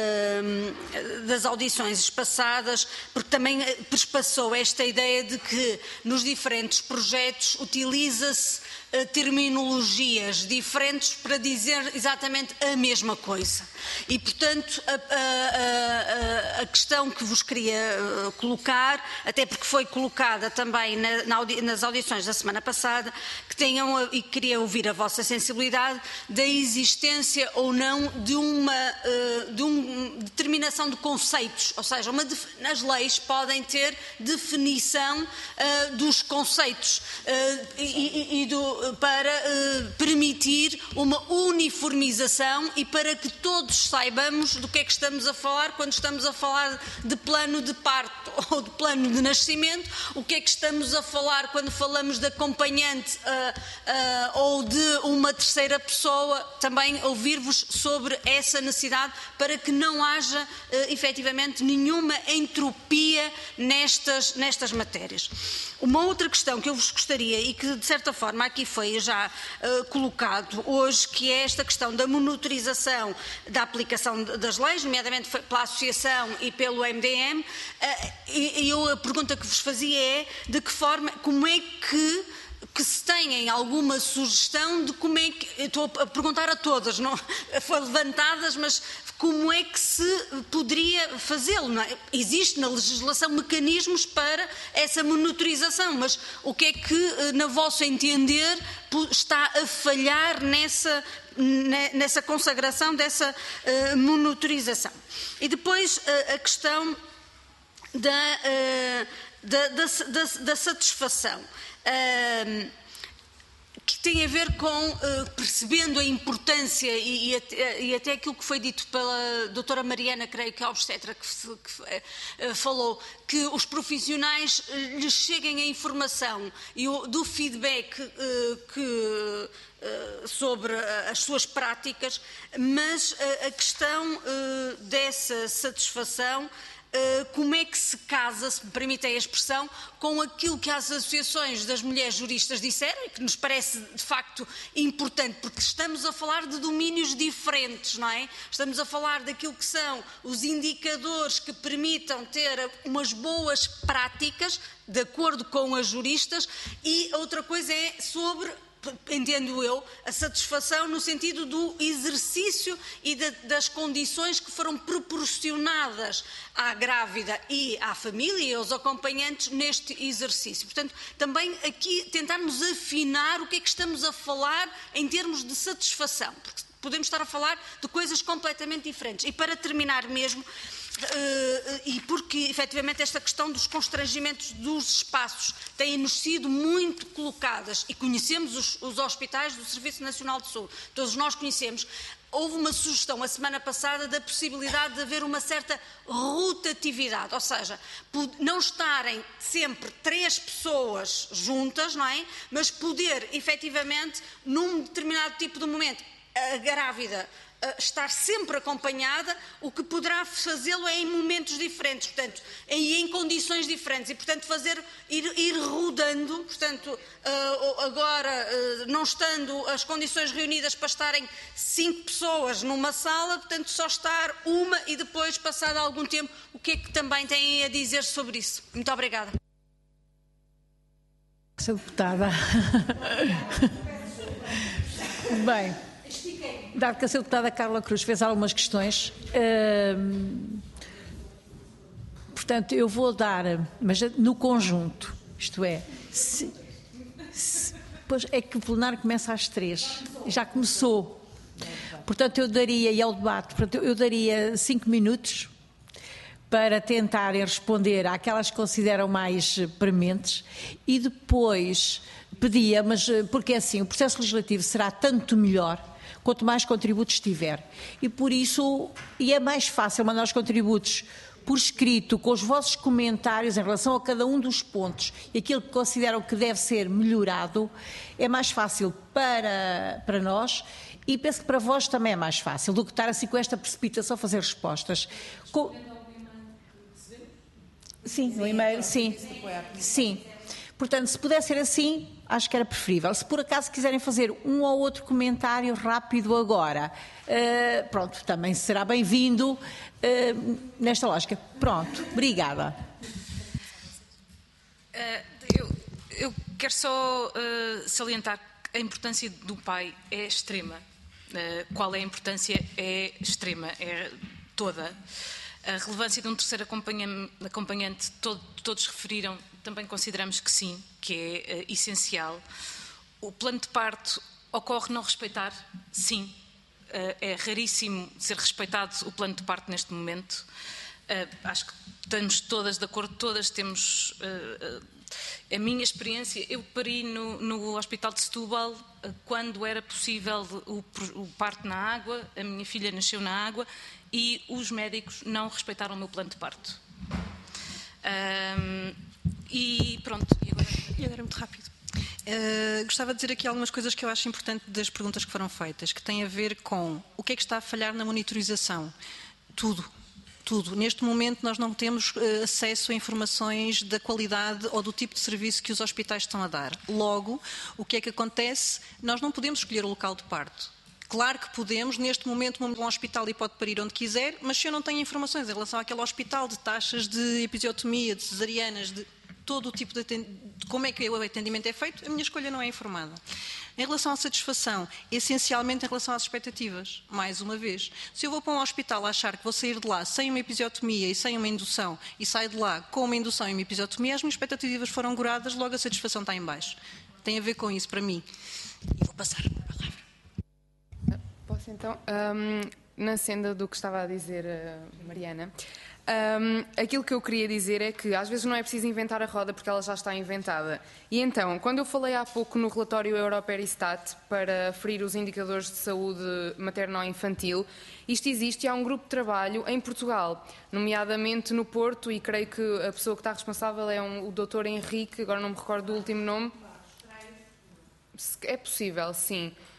uh, das audições passadas, porque também perspassou esta ideia de que nos diferentes projetos utiliza-se uh, terminologias diferentes para dizer exatamente a mesma coisa. E, portanto, a, a, a, a questão que vos queria uh, colocar, até porque foi colocada também na, na audi nas audições da semana passada, que tenham, e queria ouvir a vossa sensibilidade, da existência ou não de uma uh, de um, determinação de conceitos, ou seja, uma as leis podem ter definição uh, dos conceitos uh, e, e do, para uh, permitir uma uniformização e para que todos saibamos do que é que estamos a falar quando estamos a falar de plano de parto ou de plano de nascimento, o que é que estamos a falar quando falamos de acompanhante uh, uh, ou de uma terceira pessoa, também ouvir-vos sobre essa necessidade para que não haja uh, efetivamente nenhuma entropia nestas, nestas matérias. Uma outra questão que eu vos gostaria e que de certa forma aqui foi já uh, colocado hoje, que é esta questão da monitorização da aplicação das leis, nomeadamente pela Associação e pelo M D M, uh, e, e eu, a pergunta que vos fazia é de que forma, como é que que se têm alguma sugestão de como é que, estou a perguntar a todas, não foi levantadas, mas como é que se poderia fazê-lo? É? Existe na legislação mecanismos para essa monitorização, mas o que é que, na vosso entender, está a falhar nessa, nessa consagração dessa uh, monitorização? E depois uh, a questão da, uh, da, da, da, da satisfação. Uh, que tem a ver com uh, percebendo a importância e, e, até, e até aquilo que foi dito pela doutora Mariana, creio que é a obstetra que, que uh, falou, que os profissionais uh, lhes cheguem a informação e o, do feedback uh, que, uh, sobre uh, as suas práticas, mas uh, a questão uh, dessa satisfação como é que se casa, se me permitem a expressão, com aquilo que as associações das mulheres juristas disseram e que nos parece de facto importante, porque estamos a falar de domínios diferentes, não é? Estamos a falar daquilo que são os indicadores que permitam ter umas boas práticas, de acordo com as juristas, e outra coisa é sobre, entendo eu, a satisfação no sentido do exercício e de, das condições que foram proporcionadas à grávida e à família e aos acompanhantes neste exercício. Portanto, também aqui tentarmos afinar o que é que estamos a falar em termos de satisfação, porque podemos estar a falar de coisas completamente diferentes. E para terminar mesmo, Uh, e porque, efetivamente, esta questão dos constrangimentos dos espaços tem-nos sido muito colocadas, e conhecemos os, os hospitais do Serviço Nacional de Saúde, todos nós conhecemos. Houve uma sugestão a semana passada da possibilidade de haver uma certa rotatividade, ou seja, não estarem sempre três pessoas juntas, não é? Mas poder, efetivamente, num determinado tipo de momento, a grávida estar sempre acompanhada, o que poderá fazê-lo é em momentos diferentes, portanto, e em condições diferentes, e, portanto, fazer, ir, ir rodando, portanto, agora, não estando as condições reunidas para estarem cinco pessoas numa sala, portanto, só estar uma e depois, passado algum tempo, o que é que também têm a dizer sobre isso? Muito obrigada. Senhora Deputada. Bem, dado que a Senhora Deputada Carla Cruz fez algumas questões, hum, portanto, eu vou dar, mas no conjunto, isto é, se, se, pois é que o plenário começa às três, já começou, portanto, eu daria, e ao debate, portanto, eu daria cinco minutos para tentarem responder àquelas que consideram mais prementes e depois pedia, mas porque é assim, o processo legislativo será tanto melhor quanto mais contributos tiver. E por isso, e é mais fácil mandar os contributos por escrito, com os vossos comentários em relação a cada um dos pontos e aquilo que consideram que deve ser melhorado, é mais fácil para, para nós e penso que para vós também é mais fácil do que estar assim com esta precipitação a fazer respostas. Com... Sim, no e-mail, sim. Sim. Portanto, se puder ser assim, acho que era preferível. Se por acaso quiserem fazer um ou outro comentário rápido agora, uh, pronto, também será bem-vindo uh, nesta lógica. Pronto, obrigada. Uh, eu, eu quero só uh, salientar que a importância do pai é extrema. Uh, qual é a importância? É extrema, é toda. A relevância de um terceiro acompanhante, todo, todos referiram, também consideramos que sim, que é uh, essencial. O plano de parto ocorre não respeitar? Sim. Uh, é raríssimo ser respeitado o plano de parto neste momento. Uh, acho que estamos todas de acordo, todas temos... Uh, uh, a minha experiência, eu pari no, no Hospital de Setúbal uh, quando era possível o, o parto na água, a minha filha nasceu na água e os médicos não respeitaram o meu plano de parto. Um, e pronto. E agora, e agora muito rápido. Uh, gostava de dizer aqui algumas coisas que eu acho importante das perguntas que foram feitas, que têm a ver com o que é que está a falhar na monitorização. Tudo. Tudo. Neste momento nós não temos uh, acesso a informações da qualidade ou do tipo de serviço que os hospitais estão a dar. Logo, o que é que acontece? Nós não podemos escolher o local de parto. Claro que podemos, neste momento, um hospital e pode parir onde quiser, mas se eu não tenho informações em relação àquele hospital de taxas de episiotomia, de cesarianas, de todo o tipo de, de como é que o atendimento é feito, a minha escolha não é informada. Em relação à satisfação, essencialmente em relação às expectativas, mais uma vez. Se eu vou para um hospital a achar que vou sair de lá sem uma episiotomia e sem uma indução e saio de lá com uma indução e uma episiotomia, as minhas expectativas foram goradas, logo a satisfação está em baixo. Tem a ver com isso para mim. E vou passar a palavra. Posso então, um, na senda do que estava a dizer a Mariana, um, aquilo que eu queria dizer é que às vezes não é preciso inventar a roda porque ela já está inventada. E então, quando eu falei há pouco no relatório Europeristat para aferir os indicadores de saúde materno-infantil, isto existe e há um grupo de trabalho em Portugal, nomeadamente no Porto, e creio que a pessoa que está responsável é um, o doutor Henrique, agora não me recordo do último nome. É possível, sim.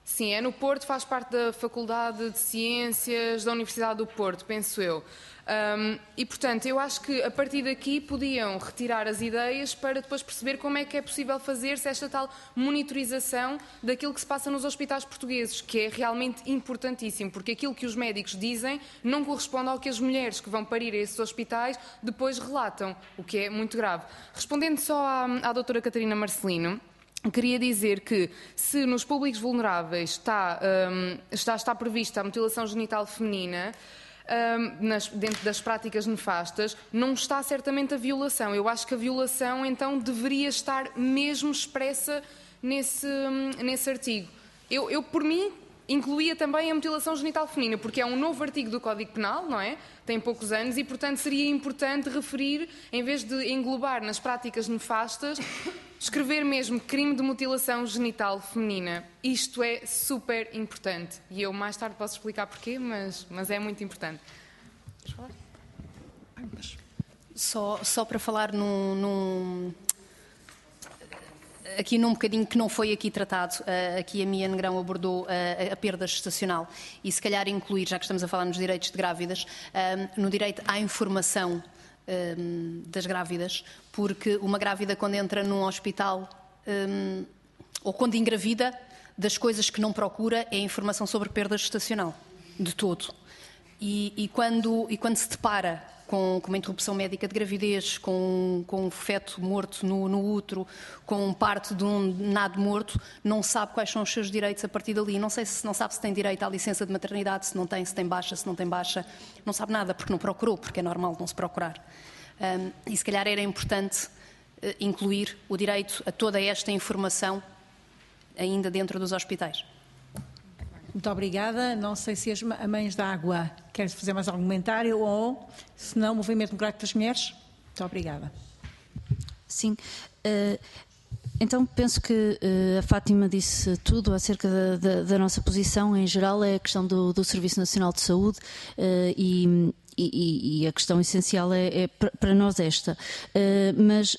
Sim, é no Porto, faz parte da Faculdade de Ciências da Universidade do Porto, penso eu. Um, e, portanto, eu acho que a partir daqui podiam retirar as ideias para depois perceber como é que é possível fazer-se esta tal monitorização daquilo que se passa nos hospitais portugueses, que é realmente importantíssimo, porque aquilo que os médicos dizem não corresponde ao que as mulheres que vão parir a esses hospitais depois relatam, o que é muito grave. Respondendo só à, à doutora Catarina Marcelino, queria dizer que, se nos públicos vulneráveis está, um, está, está prevista a mutilação genital feminina, um, nas, dentro das práticas nefastas, não está certamente a violação. Eu acho que a violação, então, deveria estar mesmo expressa nesse, um, nesse artigo. Eu, eu, por mim, incluía também a mutilação genital feminina, porque é um novo artigo do Código Penal, não é? Tem poucos anos e, portanto, seria importante referir, em vez de englobar nas práticas nefastas, escrever mesmo crime de mutilação genital feminina. Isto é super importante. E eu mais tarde posso explicar porquê, mas, mas é muito importante. Podes falar? Só, só para falar num... num... aqui num bocadinho que não foi aqui tratado, aqui a Mia Negrão abordou a, a perda gestacional e se calhar incluir, já que estamos a falar nos direitos de grávidas, no direito à informação das grávidas, porque uma grávida quando entra num hospital ou quando engravida, das coisas que não procura é a informação sobre perda gestacional, de todo. E, e, quando, e quando se depara com, com uma interrupção médica de gravidez, com, com um feto morto no, no útero, com um parto de um nado morto, não sabe quais são os seus direitos a partir dali. Não sei se não sabe se tem direito à licença de maternidade, se não tem, se tem baixa, se não tem baixa. Não sabe nada, porque não procurou, porque é normal não se procurar. Um, e se calhar era importante uh, incluir o direito a toda esta informação ainda dentro dos hospitais. Muito obrigada. Não sei se as Mães da Água querem fazer mais algum comentário ou, se não, o Movimento Democrático das Mulheres. Muito obrigada. Sim. Uh, então, penso que uh, a Fátima disse tudo acerca da, da, da nossa posição em geral, é a questão do, do Serviço Nacional de Saúde uh, e... E, e a questão essencial é, é para nós esta. Uh, mas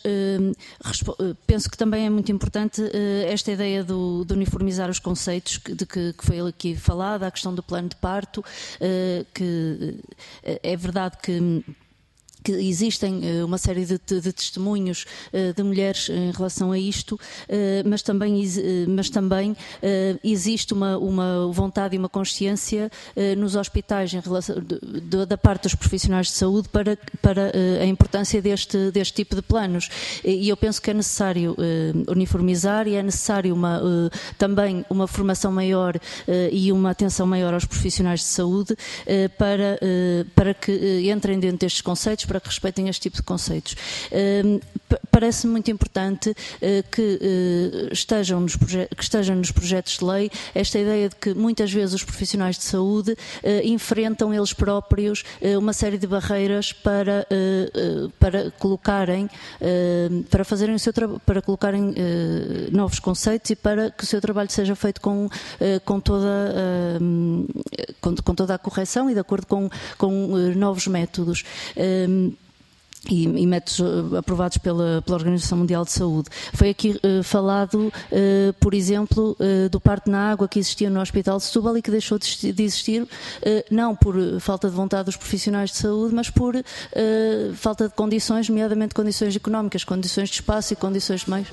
uh, penso que também é muito importante uh, esta ideia do, de uniformizar os conceitos que, de que, que foi aqui falada, a questão do plano de parto, uh, que uh, é verdade que que existem uh, uma série de, de, de testemunhos uh, de mulheres em relação a isto, uh, mas também, uh, mas também uh, existe uma, uma vontade e uma consciência uh, nos hospitais em relação, de, de, da parte dos profissionais de saúde para, para uh, a importância deste, deste tipo de planos. E eu penso que é necessário uh, uniformizar e é necessário uma, uh, também uma formação maior uh, e uma atenção maior aos profissionais de saúde uh, para, uh, para que uh, entrem dentro destes conceitos, para que respeitem este tipo de conceitos. Uh, Parece-me muito importante uh, que, uh, estejam nos que estejam nos projetos de lei esta ideia de que muitas vezes os profissionais de saúde uh, enfrentam eles próprios uh, uma série de barreiras para, uh, uh, para colocarem, uh, para fazerem o seu trabalho, para colocarem uh, novos conceitos e para que o seu trabalho seja feito com, uh, com, toda, uh, com, com toda a correção e de acordo com, com uh, novos métodos. Uh, E, e métodos aprovados pela, pela Organização Mundial de Saúde. Foi aqui uh, falado, uh, por exemplo, uh, do parto na água que existia no Hospital de Setúbal e que deixou de, de existir, uh, não por falta de vontade dos profissionais de saúde, mas por uh, falta de condições, nomeadamente condições económicas, condições de espaço e condições de meios.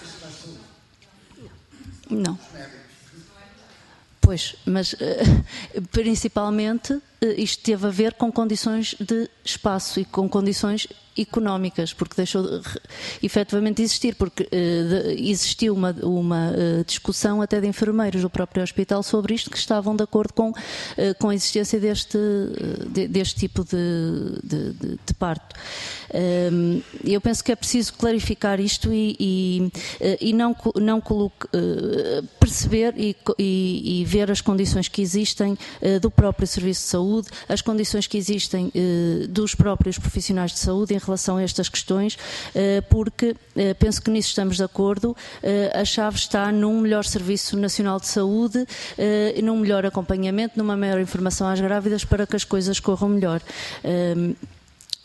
Não. Pois, mas uh, principalmente uh, isto teve a ver com condições de espaço e com condições económicas, porque deixou de, efetivamente de existir, porque uh, de, existiu uma, uma uh, discussão até de enfermeiros do próprio hospital sobre isto, que estavam de acordo com, uh, com a existência deste, de, deste tipo de, de, de, de parto. Um, eu penso que é preciso clarificar isto e, e, e não, não coloque, uh, perceber e, e, e ver as condições que existem uh, do próprio Serviço de Saúde, as condições que existem uh, dos próprios profissionais de saúde em relação a estas questões, uh, porque uh, penso que nisso estamos de acordo. Uh, a chave está num melhor Serviço Nacional de Saúde, uh, num melhor acompanhamento, numa maior informação às grávidas para que as coisas corram melhor. Uh,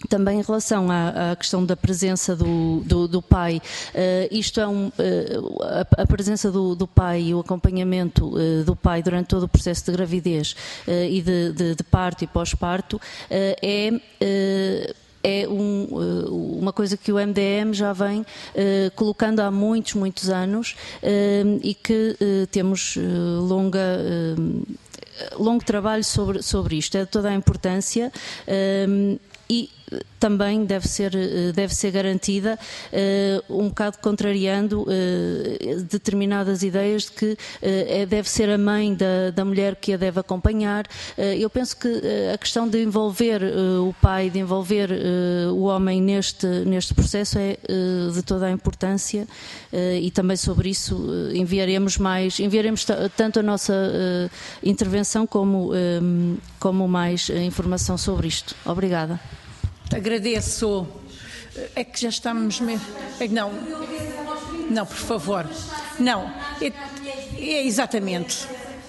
Também em relação à, à questão da presença do, do, do pai, uh, isto é um, uh, a, a presença do, do pai e o acompanhamento uh, do pai durante todo o processo de gravidez uh, e de, de, de parto e pós-parto uh, é... Uh, é um, uma coisa que o M D M já vem uh, colocando há muitos, muitos anos uh, e que uh, temos uh, longa... Uh, longo trabalho sobre, sobre isto, é de toda a importância uh, e também deve ser, deve ser garantida, uh, um bocado contrariando uh, determinadas ideias de que uh, deve ser a mãe da, da mulher que a deve acompanhar. Uh, eu penso que uh, a questão de envolver uh, o pai, de envolver uh, o homem neste, neste processo é uh, de toda a importância uh, e também sobre isso uh, enviaremos mais, enviaremos tanto a nossa uh, intervenção como, um, como mais informação sobre isto. Obrigada. Agradeço. É que já estamos... Não, não, por favor. Não, é, é exatamente.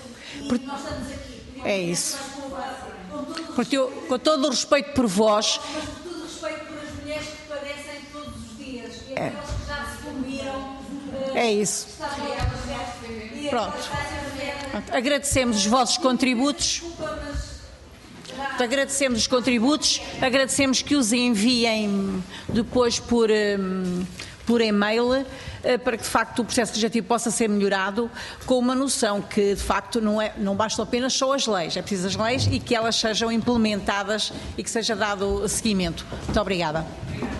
É isso. Porque eu, com todo o respeito por vós... Com todo o respeito por as mulheres que padecem todos os dias. E é, aqueles que já se comiram... É isso. Pronto. Agradecemos os vossos contributos. Agradecemos os contributos, agradecemos que os enviem depois por, um, por e-mail uh, para que de facto o processo legislativo possa ser melhorado, com uma noção que de facto não, é, não bastam apenas só as leis, é preciso as leis e que elas sejam implementadas e que seja dado seguimento. Muito obrigada.